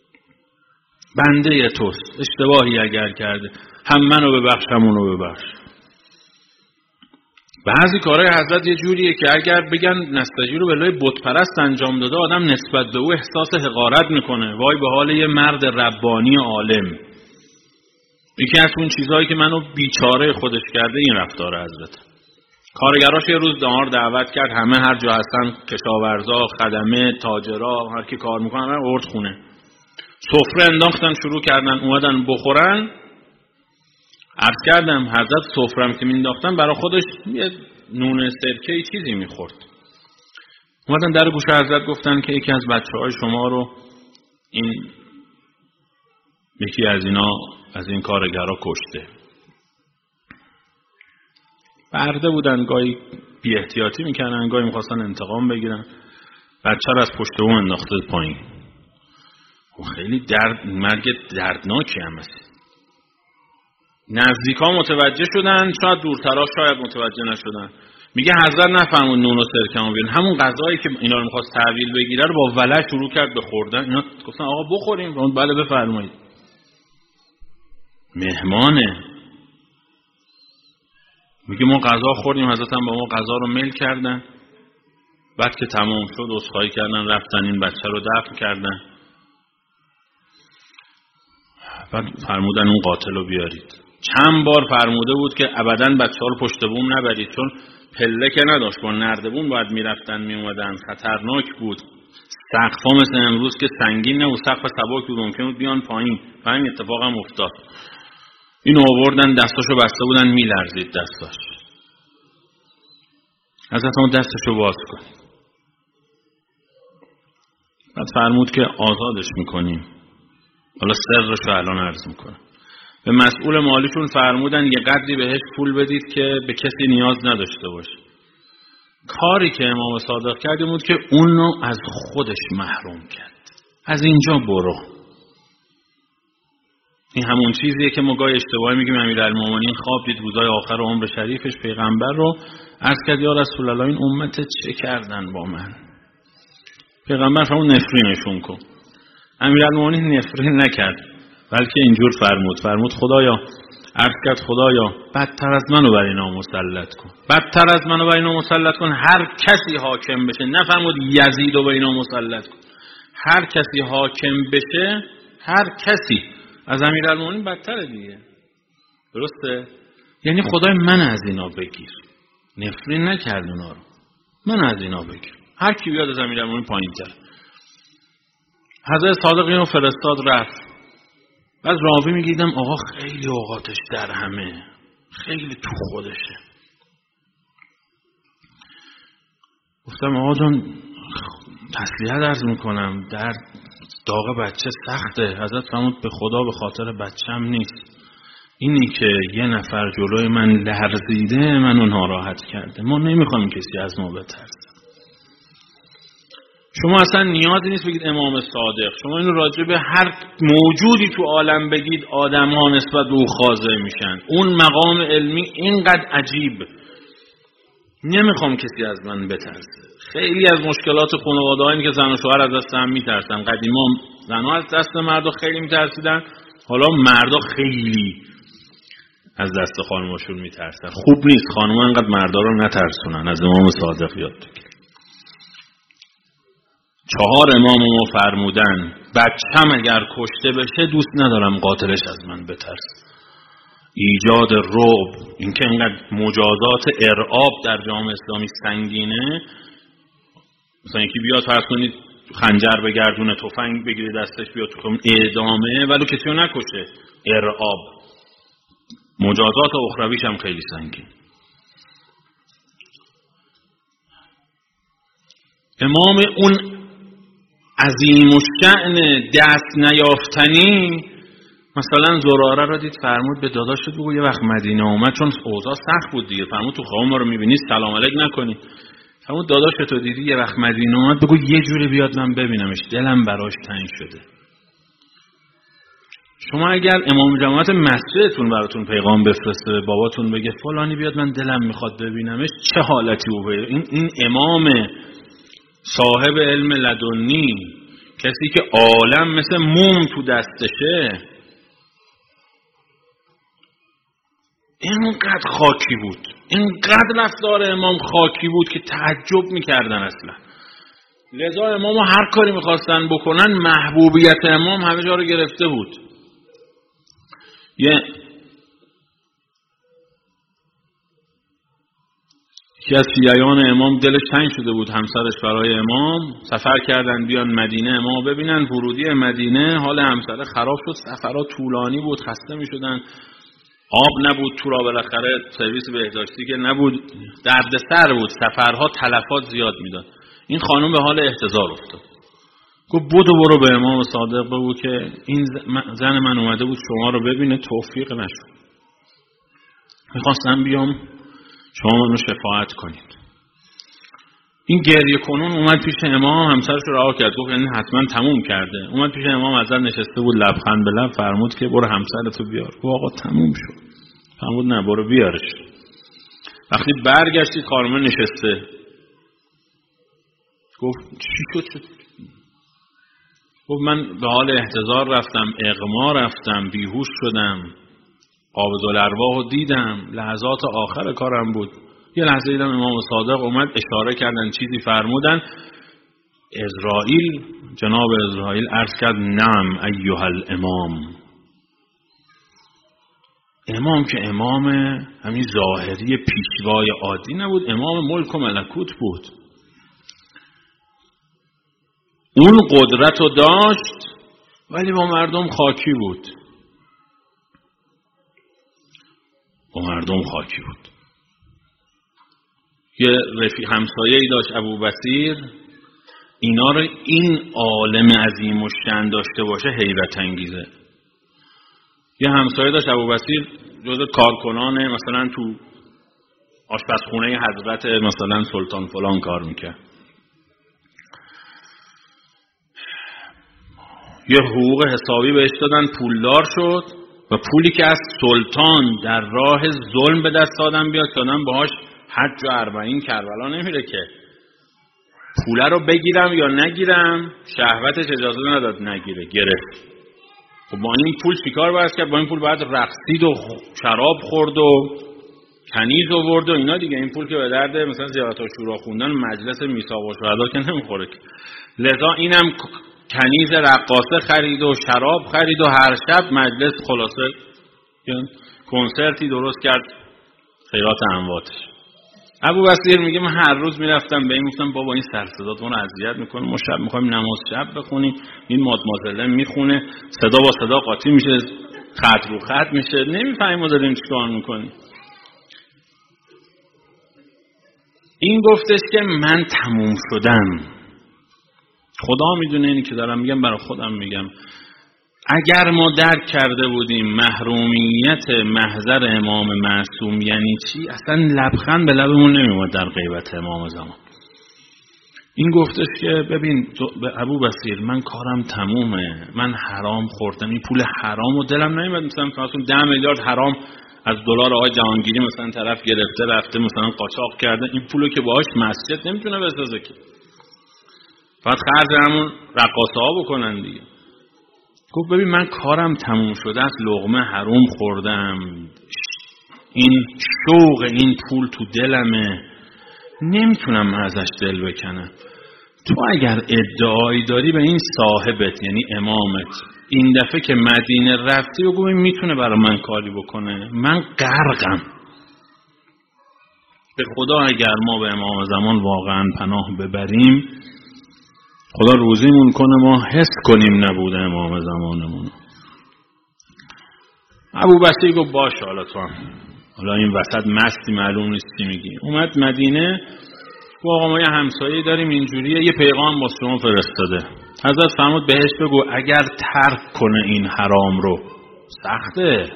بنده توست، اشتباهی اگر کرده هم منو ببخش هم اونو ببخش. بعضی کارهای حضرت یه جوریه که اگر بگن نستجی رو به لای بت پرست انجام داده، آدم نسبت به او احساس حقارت میکنه. وای به حال یه مرد ربانی عالم. یکی از اون چیزهایی که منو بیچاره خودش کرده این رفتار حضرت. کارگراش یه روز نهار دعوت کرد، همه هر جا هستن، کشاورزا، خدمه، تاجرا، هر کی کار میکنن آورد خونه. سفره انداختن، شروع کردن اومدن بخورن. عرض کردم حضرت سفرم که مینداختن برای خودش یه نون سرکه چیزی میخورد. اومدن در گوش حضرت گفتن که یکی از بچه‌های شما رو یکی از اینا از این کارگرا کشته. برده بودن، گاهی بی احتیاطی میکنن، گاهی میخواستن انتقام بگیرن. بچه رو از پشت اون انداخته پایین. خیلی مرگ دردناکی هم است. نزدیکا متوجه شدن، شاید دورترها شاید متوجه نشدن. میگه حضرت نفرمود نون و سرکه‌مو بیارن. همون غذایی که اینا رو می‌خواست تحویل بگیره رو با ولع شروع کرد به خوردن. اینا گفتن آقا بخوریم. اون بله بفرمایید. مهمانه. میگه ما غذا خوردیم، حضرت هم با ما غذا رو میل کردن. بعد که تمام شد عذرخواهی کردن، رفتن این بچه رو دفن کردن. بعد فرمودن اون قاتل رو بیارید. چند بار فرموده بود که ابداً بچه‌ها رو پشت بوم نبرید، چون پله که نداشت، با نردبون باید میرفتن میومدن، خطرناک بود. سقفا مثل امروز که سنگین نبود، سقف سبک بود، ممکن بود بیان پایین. همین اتفاق هم افتاد. اینو آوردن دستاشو بسته بودن، میلرزید دستاش. حضرت اون دستشو باز کن. بعد فرمود که آزادش میکنیم. حالا سرشو الان عرض میکنم. به مسئول مالیشون فرمودن یه قدری بهش پول بدید که به کسی نیاز نداشته باشه. کاری که امام صادق کرد بود که اونو از خودش محروم کرد. از اینجا برو. این همون چیزیه که ما گاهی اشتباهی میگیم امیرالمومنین خواب دید روزای آخر عمر شریفش پیغمبر رو، عرض کرد یا رسول الله این امت چه کردن با من؟ پیغمبر فرمود نفرینشون کن. امیرالمومنین نفرین نکرد، بلکه اینجور فرمود خدایا، عرض کرد خدایا بدتر از منو بر اینا مسلط کن، بدتر از منو بر اینا مسلط کن. هر کسی حاکم بشه، نفرمود یزیدو بر اینا مسلط کن، هر کسی حاکم بشه، هر کسی از امیرالمومنین بدتره دیگه. درسته؟ یعنی خدای من از اینا بگیر. نفرین نکرد اونا رو، من از اینا بگیر. هر کی بیاد از امیرالمومنین پایین‌تر. حضرت صادق اینو فرستاد رفت. بعد راوی میگیدم آقا خیلی اوقاتش در همه، خیلی تو خودشه. گفتم آقا جان تسلیت عرض میکنم، در داغ بچه سخته. حضرت فرمود به خدا به خاطر بچم نیست، اینی که یه نفر جلوی من لرزیده منو ناراحت کرده. ما نمیخوایم کسی از ما بترسه. شما اصلا نیازی نیست بگید امام صادق. شما اینو راجع به هر موجودی تو عالم بگید، آدم ها نسبت به او خاضع میشن. اون مقام علمی اینقدر عجیب. نمیخوام کسی از من بترسه. خیلی از مشکلات خانواده هایی که زن و شوهر از دست هم میترسن. قدیما زنها از دست مردا خیلی میترسیدن، حالا مردا خیلی از دست خانماشون میترسن. خوب نیست خانم‌ها انقدر مردا رو نترسونن. از امام صادق یاد بگیر. 4 امامو فرمودن بچم اگر کشته بشه دوست ندارم قاتلش از من بترسه. ایجاد رعب، اینکه اینقدر مجازات ارعاب در جامعه اسلامی سنگینه. مثلا یکی بیاد فرض کنید خنجر بگردونه، تفنگ بگیره دستش بیاد تو اعدامه، ولی کسی رو نکشه. ارعاب. مجازات اخرویش هم خیلی سنگین. امام اون عظیم الشأن دست نیافتنی، مثلا زراره رو دید فرمود به داداشت بگو یه وقت مدینه اومد، چون اوضاع سخت بود دیگه، فرمود تو خواب ما رو میبینید سلام علیک نکنید. فرمود داداشت رو دیدی یه وقت مدینه اومد، بگو یه جوری بیاد من ببینمش، دلم براش تنگ شده. شما اگر امام جماعت مسجدتون براتون پیغام بفرسته، باباتون بگه فلانی بیاد من دلم میخواد ببینمش، چه حالتی او این امام صاحب علم لدنی، کسی که عالم مثل موم تو دستشه، اینقدر خاکی بود، اینقدر رفتار امام خاکی بود که تعجب میکردن اصلا. لذا امام هر کاری میخواستن بکنن محبوبیت امام همه جا رو گرفته بود. یکی از شیعیان امام دلش تنگ شده بود، همسرش برای امام سفر کردن بیان مدینه امام ببینن. ورودی مدینه حال همسر خراب شد، سفرها طولانی بود، خسته می شدن، آب نبود تو را، بالاخره سرویس بهداشتی که نبود، دردسر بود، سفرها تلفات زیاد میداد. این خانم به حال احتضار افتاد، گفت بدو برو به امام صادق بگو که این زن من اومده بود شما رو ببینه، توفیق نشد، میخواستم بیام شما منو شفاعت کنید. این گریه کنون اومد پیش امام، همسرش رو رها کرد، گفت یعنی حتما تموم کرده. اومد پیش امام، حضرت نشسته بود لبخند به لب فرمود که برو همسرتو بیار. گفت آقا تموم شد. فرمود نه برو بیارش. وقتی برگشتید خانم نشسته، گفت چی شد؟ گفت من به حال احتضار رفتم، اغما رفتم، بیهوش شدم، قابض الارواح رو دیدم، لحظات آخر کارم بود. یه لحظه دیدم امام صادق اومد، اشاره کردن، چیزی فرمودن. جناب اسرائیل عرض کرد نعم ایها الامام. امام که امام همین ظاهری پیشوای عادی نبود، امام ملک و ملکوت بود. اون قدرت رو داشت ولی با مردم خاکی بود. یه همسایه‌ای داشت ابوبصیر، اینا رو این عالم عظیم و شأن داشته باشه حیرت انگیزه. یه همسایه داشت ابوبصیر، جزء کارکنان مثلا تو آشپزخونه حضرت مثلا سلطان فلان کار میکرد. یه حقوق حسابی بهش دادن، پولدار شد و پولی که از سلطان در راه ظلم به دست آدم بیاد که آدم باهاش حج و 40 کربلا نمیره که پوله رو بگیرم یا نگیرم، شهوتش اجازه نداد نگیره، گرفت. خب با این پول چیکار باید کرد؟ با این پول باید رقصید و شراب خورد و کنیز آورد و اینا دیگه. این پول که به درد مثلا زیارت و شورا خوندن مجلس میثاق و شهدا که نمیخوره. لذا اینم کنیز رقاصه خرید و شراب خرید و هر شب مجلس، خلاصه کنسرتی درست کرد خیرات امواتش. ابوبصیر میگه من هر روز میرفتم به این گفتم بابا این سر صدا تو رو اذیت میکنه، ما شب میخوایم نماز شب بخونیم، این مادمازله میخونه، صدا با صدا قاطی میشه، خط رو خط میشه، نمیفهمیم ما داریم چیکار میکنیم. این گفتش که من تموم شدم. خدا میدونه اینی که دارم میگم برای خودم میگم. اگر ما درک کرده بودیم محرومیت محضر امام معصوم یعنی چی، اصلا لبخند به لبمون نمیومد در غیبت امام زمان. این گفتش که ببین ابوبصیر من کارم تمومه، من حرام خوردم، این پول حرام و دلم نمیاد مثلا 10 میلیارد حرام از دلار آقای جهانگیری مثلا طرف گرفته رفته مثلا قاچاق کرده، این پولو که باهاش مسجد نمیتونه بسازه که، فقط خرج همون رقاصه ها بکنن دیگه. گفت ببین من کارم تموم شده است، لقمه حروم خوردم، این شوق این پول تو دلمه، نمیتونم ازش دل بکنم. تو اگر ادعایی داری به این صاحبت یعنی امامت این دفعه که مدینه رفتی بگو این میتونه برای من کاری بکنه، من غرقم. به خدا اگر ما به امام زمان واقعا پناه ببریم، خدا روزیمون کنه ما حس کنیم نبوده امام زمانمون. ابوبصیر گفت باشه حالا تو هم حالا این وسط مستی معلوم نیست چی میگی. اومد مدینه، گفت آقا ما یه همسایه داریم اینجوریه، یه پیغام با شما فرستاده. حضرت فرمود بهش بگو اگر ترک کنه این حرام رو، سخته،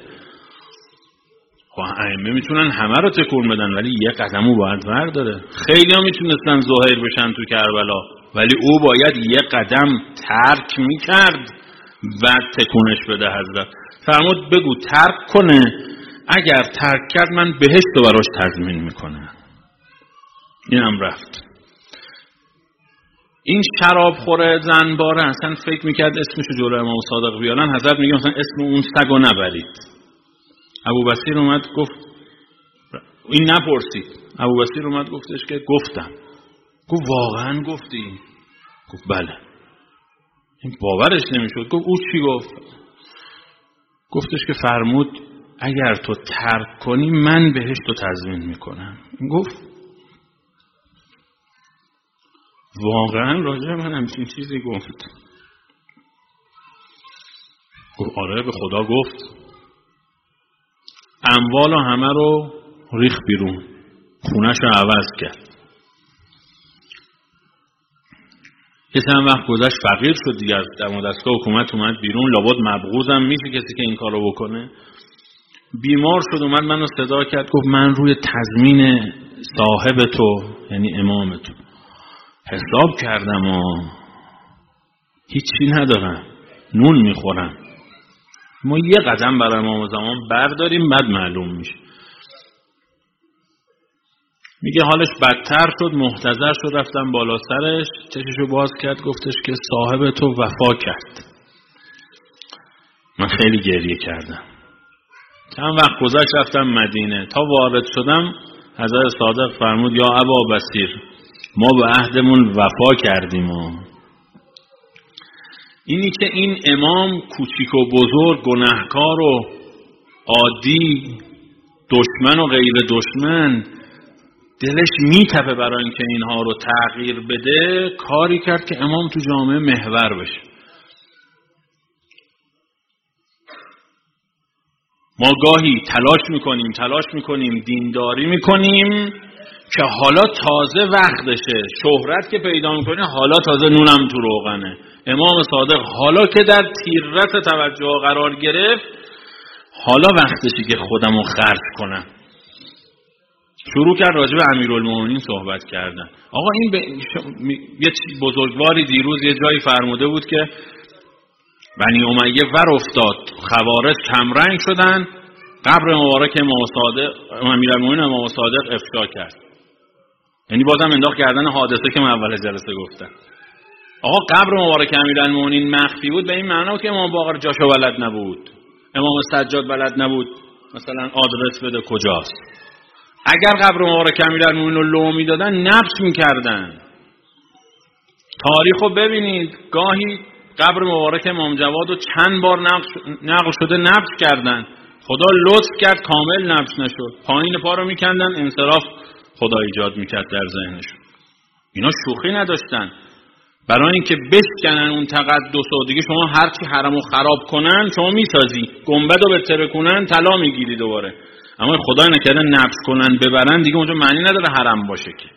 ائمه میتونن همه رو تکون بدن ولی یه قدمو باید برداره. خیلی ها میتونستن ظاهر بشن تو کربلا ولی او باید یه قدم ترک میکرد و تکونش بده. حضرت فرمود بگو ترک کنه، اگر ترک کرد من بهشت رو براش تضمین میکنم. این هم رفت. این شراب خوره زنباره اصلا فکر میکرد اسمشو جلوی امام صادق بیارن، حضرت میگه مثلا اسم اون سگو نبرید. ابوبصیر اومد گفت این نپرسید. ابوبصیر اومد گفتش که گفتم. گفت واقعا گفتی؟ گفت بله. این باورش نمیشد. گفت او چی گفت؟ گفتش که فرمود اگر تو ترک کنی من بهش تو تضمین میکنم. گفت واقعا راجع من همچین چیزی گفت؟ گفت آره به خدا گفت. اموالو همه رو ریخ بیرون، خونش رو عوض کرد. یه چند وقت گذشت فقیر شد دیگه، در دستگاه حکومت اومد بیرون. لابد مبغوضم میشه کسی که این کارو بکنه. بیمار شد، اومد منو صدا کرد، گفت من روی تضمین صاحب تو یعنی امام تو حساب کردم و هیچی ندارم، نون میخورم. ما یه قدم برای امام زمان برداریم بعد معلوم میشه. میگه حالش بدتر شد، محتضر شد، رفتم بالا سرش، چششو باز کرد، گفتش که صاحب تو وفا کرد. من خیلی گریه کردم. چند وقت گذشت رفتم مدینه. تا وارد شدم حضرت صادق فرمود یا ابابصیر ما به عهدمون وفا کردیم. اینی که این امام کوچیک و بزرگ، گناهکار و عادی، دشمن و غیر دشمن، دلش میتپه برای اینکه اینها رو تغییر بده، کاری کرد که امام تو جامعه محور بشه. ما گاهی تلاش میکنیم دینداری میکنیم که حالا تازه وقتشه. شهرت که پیدا میکنه حالا تازه نونم تو روغنه. امام صادق حالا که در تیررس توجه قرار گرفت، حالا وقتشه که خودمو خرج کنم. شروع کرد راجع به امیرالمومنین صحبت کردن. آقا این یه بزرگواری دیروز یه جایی فرموده بود که بنی امیه ور افتاد، خوارج کمرنگ شدن، قبر مبارک امیرالمومنین امام صادق افشا کرد. یعنی بازم انداخت کردن حادثه که من اول جلسه گفتم. آقا قبر مبارک امیرالمومنین مخفی بود به این معنا که امام باقر جاشو بلد نبود، امام سجاد بلد نبود مثلا آدرس بده کجاست. اگر قبر مبارک امیرالمومنین رو لو میدادن نبش میکردن. تاریخو ببینید، گاهی قبر مبارک امام جواد رو چند بار نقل شده نبش کردن. خدا لطف کرد کامل نبش نشد. پایین پا رو میکندن، انصراف خدا ایجاد میکرد در ذهنشون. اینا شوخی نداشتن. برای اینکه بشکنن اون تقدس و دیگه شما هرچی حرمو خراب کنن شما میسازی، گنبدو بترکونن طلا میگیری دوباره. اما خدا نکرده نبش کنن ببرن دیگه اونجا معنی نداره حرم باشه که.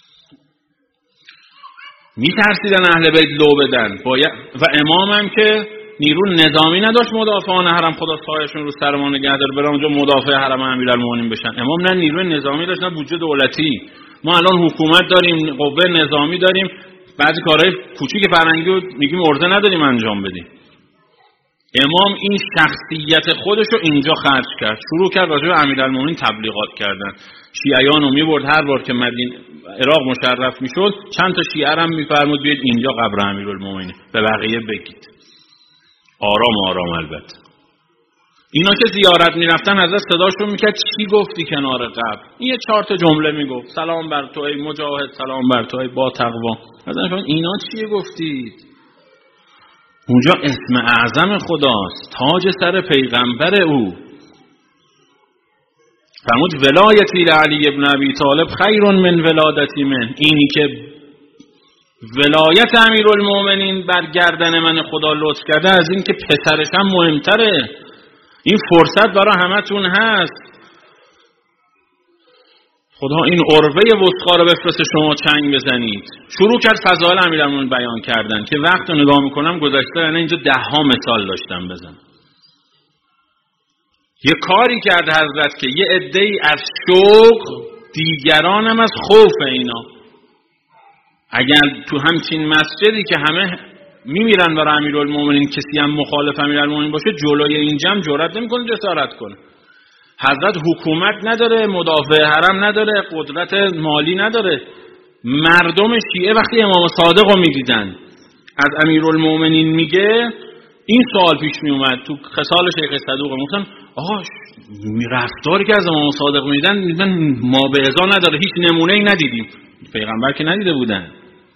میترسیدن اهل بیت لو بدن. و امام هم که نیرو نظامی نداشت مدافعان حرم خدا سایه‌شون رو سر ما نگه داره برن اونجا مدافع حرم امیرالمومنین بشن. امام نه نیروی نظامی داشت نه بودجه دولتی. ما الان حکومت داریم، قوه نظامی داریم، بعضی کارهای کوچیک فرنگی رو میگیم ارزه نداریم انجام بدیم. امام این شخصیت خودش رو اینجا خرج کرد. شروع کرد راجع به امیرالمومنین تبلیغات کردن. شیعیان رو میبرد هر بار که عراق مشرف میشد چند تا شیعه هم میفرمود بیاید اینجا قبر امیرالمومنین، به بقیه بگید. آرام البته. اینا که زیارت میرفتن حضرت صداشون میکرد چی گفتی کنار قبر؟ این یه 4 تا جمله میگفت. سلام بر تو ای مجاهد، سلام بر تو ای با تقوا. حضرت اینا چیه گفتید؟ اونجا اسم اعظم خداست، تاج سر پیغمبر او. فرمود ولایتی لعلی ابن ابی طالب خیر من ولادتی من. اینی که ولایت امیرالمومنین بر گردن من خدا لطف کرده از این که پسرشم مهمتره. این فرصت برای همتون هست. خدا این عروه وثقا رو بفرسته شما چنگ بزنید. شروع کرد فضائل امیرالمومنین بیان کردن که وقت رو نگاه میکنم گذشته، یعنی اینجا 10 مثال داشتم بزنم. یه کاری کرد حضرت که یه عده‌ای از شوق، دیگران هم از خوف. اینا اگر تو همچین مسجدی که همه میمیرن برای امیرالمومنین کسی هم مخالف امیرالمومنین باشه، جلوی این جمع جرئت نمیکنه جسارت کنه. حضرت حکومت نداره، مدافع حرم نداره، قدرت مالی نداره. مردم شیعه وقتی امام صادق رو میدیدن از امیرالمومنین میگه این سوال پیش می اومد تو خصال شیخ صدوق. گفتن آقا رفتاری که از امام صادق میدن ما به ازا نداره، هیچ نمونه‌ای ندیدیم. پیغمبر که ندیده بودن.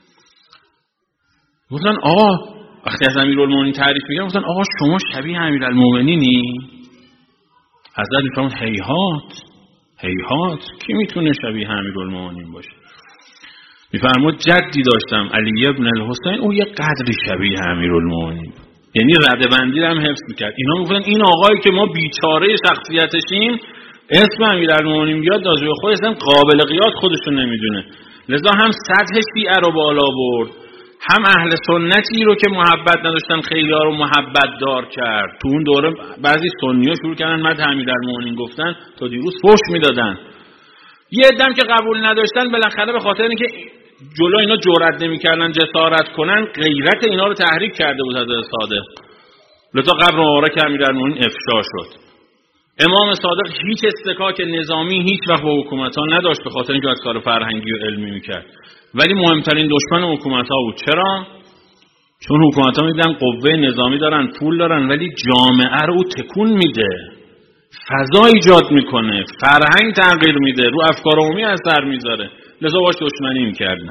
گفتن آقا وقتی از امیرالمومنین تعریف می‌کردن گفتن آقا شما شبیه امیرالمومنینی؟ حضرت میفرمود هیهات کی میتونه شبیه امیرالمومنین باشه؟ میفرمود جدی داشتم علی ابن الحسین، او یه قدری شبیه امیرالمومنین، یعنی ردبندی رو هم حفظ میکرد. اینا میگفتن این آقایی که ما بیچاره شخصیتشیم اسم امیرالمومنین بیاد داجوی خودش هم قابل قیاس خودشون نمیدونه، لذا هم سطح شیعه رو بالا برد، هم اهل سنتی رو که محبت نداشتن خیلی ها رو محبت دار کرد. تو اون دوره بعضی سنی ها شروع کردن مدح امیرالمومنین گفتن، تا دیروز فحش میدادن. یه عده‌ام که قبول نداشتن بالاخره به خاطر اینکه جلو اینا جرئت نمی‌کردن جسارت کنن، غیرت اینا رو تحریک کرده بود حضرت صادق، لذا قبر مبارک امیرالمومنین افشا شد. امام صادق هیچ استکاک نظامی هیچ وقت با حکومت‌ها نداشت، به خاطر اینکه کار فرهنگی و علمی می‌کرد، ولی مهمترین دشمن حکومت‌ها بود. چرا؟ چون حکومت‌ها می‌دیدن قوه نظامی دارن، پول دارن، ولی جامعه رو تکون میده، فضا ایجاد میکنه، فرهنگ تغییر میده، رو افکار عمومی اثر میذاره، لذا باش دشمنی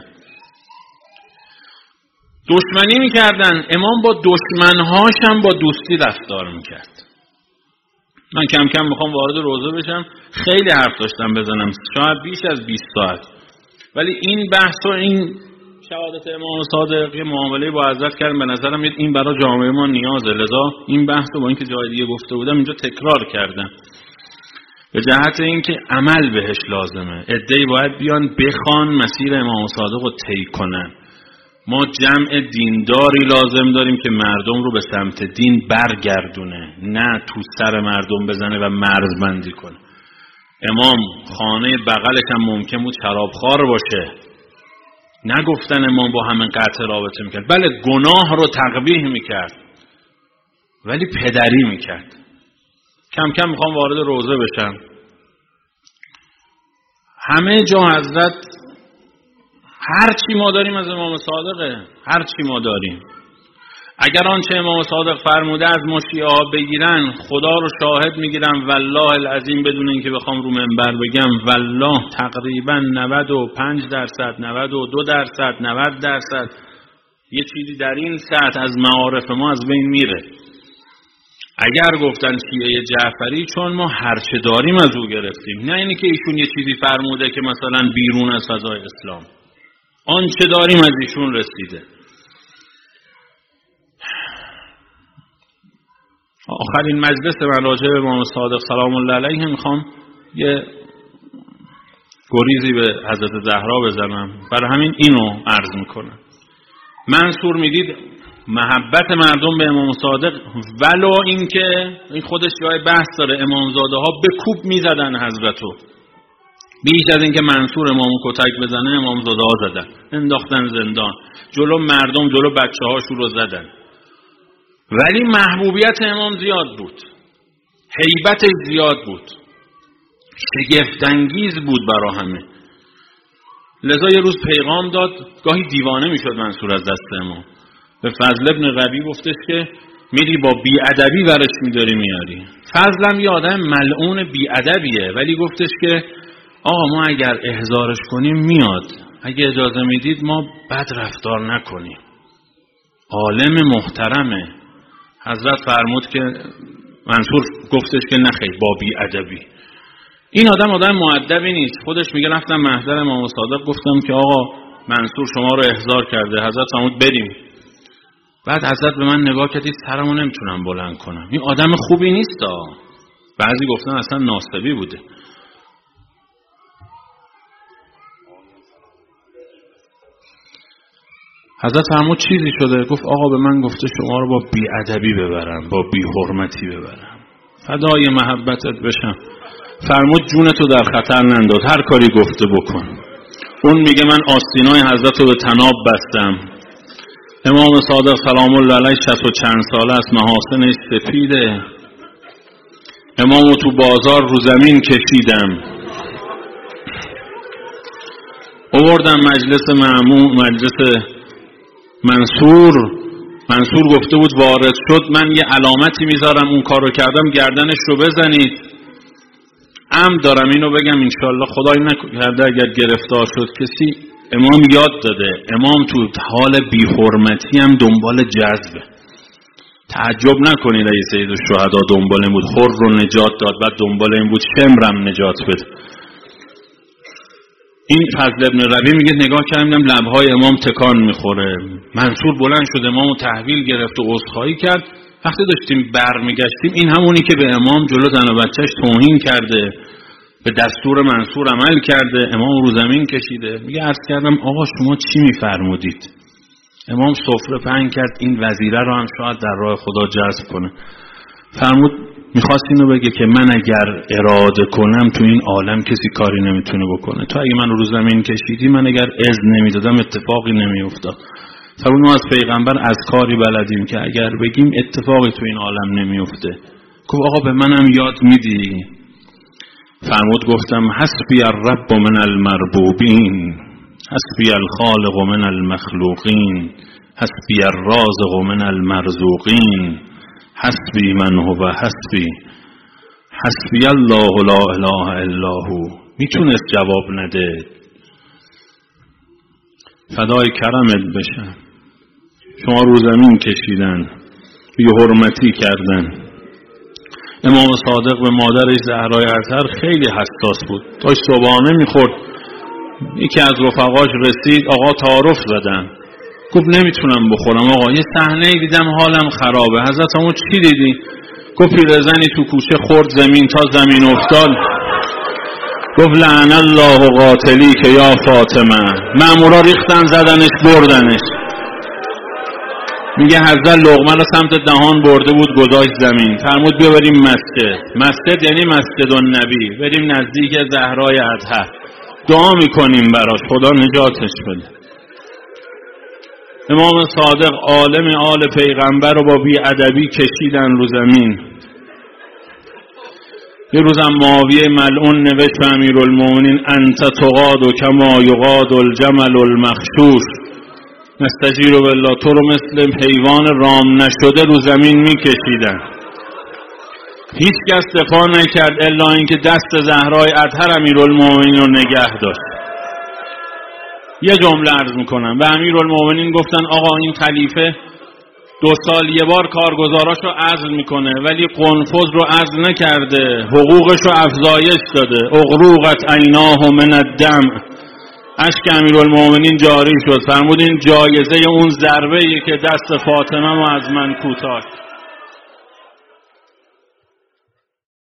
میکردن. امام با دشمنهاش هم با دوستی رفتار میکرد. من کم کم میخوام وارد روزه بشم، خیلی حرف داشتم بزنم، شاید بیش از 20 ساعت، ولی این بحث و این شهادت امام صادق یه معامله با حضرت کردم، به نظرم این برای جامعه ما نیازه، لذا این بحث رو با اینکه جای دیگه گفته بودم اینجا تکرار کردم، به جهت اینکه عمل بهش لازمه. عده‌ای باید بیان بخوان مسیر امام صادق رو طی کنن. ما جمع دینداری لازم داریم که مردم رو به سمت دین برگردونه، نه تو سر مردم بزنه و مرزبندی کنه. امام خانه بغلش هم ممکن بود شرابخوار باشه، نگفتن امام با همین قطع رابطه میکرد، بله گناه رو تقبیح میکرد ولی پدری میکرد. کم کم میخوام وارد روزه بشم. همه جا حضرت هر چی ما داریم از امام صادقه، هر چی ما داریم. اگر آنچه امام صادق فرموده از ما شیعه ها بگیرن، خدا رو شاهد میگیرم والله العظیم بدون اینکه بخوام رو منبر بگم، والله تقریبا 95%، 92%، 90% یه چیزی در این سطح از معارف ما از بین میره. اگر گفتن شیعه جعفری، چون ما هرچه داریم از او گرفتیم، نه اینی که ایشون یه چیزی فرموده که مثلا بیرون از فضای اسلام، آنچه داریم از ایشون رسیده. آخرین مجلس من راجع به امام صادق سلام الله علیه میخوام یه گریزی به حضرت زهرا بزنم، برای همین اینو عرض میکنم. منصور میدید محبت مردم به امام صادق، ولو اینکه این خودش جای بحث داره، امامزاده ها به کوب میزدن حضرتو، بیش از اینکه منصور امامو کتک بزنه امامزاده ها زدن، انداختن زندان، جلو مردم جلو بچه هاشو رو زدن. ولی محبوبیت امام زیاد بود، هیبتش زیاد بود، شگفت‌انگیز بود برای همه. لذا یه روز پیغام داد، گاهی دیوانه میشد منصور از دست امام. به فضل ابن ربیع گفتش که میری با بی‌ادبی ورش میداری میاری. فضلم یه آدم ملعون بی‌ادبیه، ولی گفتش که آقا ما اگر احضارش کنیم میاد، اگه اجازه میدید ما بد رفتار نکنیم، عالم محترمه. حضرت فرمود که منصور گفتش که نخیر با بی‌ادبی. این آدم مؤدبی نیست. خودش میگه رفتم محضر امام صادق گفتم که آقا منصور شما رو احضار کرده. حضرت فرمود بریم. بعد حضرت به من نگاه کردی، سرمو نمیتونم بلند کنم. این آدم خوبی نیست. بعضی گفتن اصلا ناصبی بوده. حضرت فرمود چیزی شده؟ گفت آقا به من گفته شما رو با بی‌ادبی ببرم، با بی‌حرمتی ببرم. فدای محبتت بشم. فرمود جونتو در خطر ننداز، هر کاری گفته بکن. اون میگه من آستینای حضرت رو به طناب بستم. امام صادق سلام الله علیه 60 و چند ساله است، محاسنش سپیده. امامو تو بازار رو زمین کشیدم، آوردم مجلس معمون، مجلس منصور، منصور گفته بود وارد شد من یه علامتی میذارم، اون کارو کردم گردنش رو بزنید. دارم اینو بگم انشالله خدای نکرده اگر گرفتار شد کسی، امام یاد داده، امام تو حال بی‌حرمتی هم دنبال جذبه. تعجب نکنید اگه سید الشهدا دنبال این بود خر رو نجات داد، بعد دنبال این بود شمرم نجات بده. این فضل ابن ربیع میگه نگاه کردم لبهای امام تکان میخوره. منصور بلند شد امامو تحویل گرفت و عذرخواهی کرد. وقتی داشتیم برمیگشتیم این همونی که به امام جلو زن و بچهش توهین کرده، به دستور منصور عمل کرده، امام رو زمین کشیده. میگه عرض کردم آقا شما چی میفرمودید؟ امام سفره پهن کرد این وزیره رو هم شاید در راه خدا جذب کنه. فرمود میخواست اینو بگه که من اگر اراده کنم تو این عالم کسی کاری نمیتونه بکنه. تو اگه من رو زمین کشیدی، من اگر اذن نمیدادم اتفاقی نمیافتاد. فرمود ما از پیغمبر از کاری بلدیم که اگر بگیم اتفاقی تو این عالم نمیفته. گفت آقا به منم یاد میدی؟ فرمود گفتم حسبی الرب من المربوبین، حسبی الخالق من المخلوقین، حسبی الرازق من المرزوقین، حسبی من هو حسبی، حسبی الله لا اله الا هو. میتونست جواب نده. فدای کرمت بشم، شما رو زمین کشیدن، بی حرمتی کردن. امام صادق به مادرش زهرای اطهر خیلی حساس بود. داشت صبحانه میخورد، یکی از رفقاش رسید، آقا تعارف زدن. گفت نمیتونم بخورم آقا، یه صحنه دیدم حالم خرابه. حضرت عمو چی دیدی؟ گفت پیرزنی تو کوچه خورد زمین تا زمین افتاد. گفت لعن الله قاتلی که یا فاطمه. مامورا ریختن زدنش بردنش. میگه حضرت لقمه رو سمت دهان برده بود گذاشت زمین. فرمود بیا بریم مسجد. مسجد یعنی مسجد النبی. بریم نزدیک زهرای اطهر دعا میکنیم براش خدا نجاتش بده. امام صادق عالم آل پیغمبر رو با بی‌ادبی کشیدن رو زمین. یه روزم معاویه ملعون نوشت به امیرالمومنین انت تقاد کما یقاد الجمل المخشوش، نستجیر بالله، تو رو مثل حیوان رام نشده رو زمین میکشیدن. هیچ کس دفاع نکرد الا اینکه دست زهرای اطهر امیرالمومنین رو نگه داشت. یه جمله عرض میکنم، به امیرالمومنین گفتن آقا این خلیفه 2 سال یه بار کارگزاراشو عزل میکنه ولی قنفذ رو عزل نکرده، حقوقشو افزایش داده. اغروقت عیناه من الدمع، اشک امیرالمومنین جاری شد. فرمود این جایزه اون ضربه‌ای که دست فاطمه ما از من کوتاه.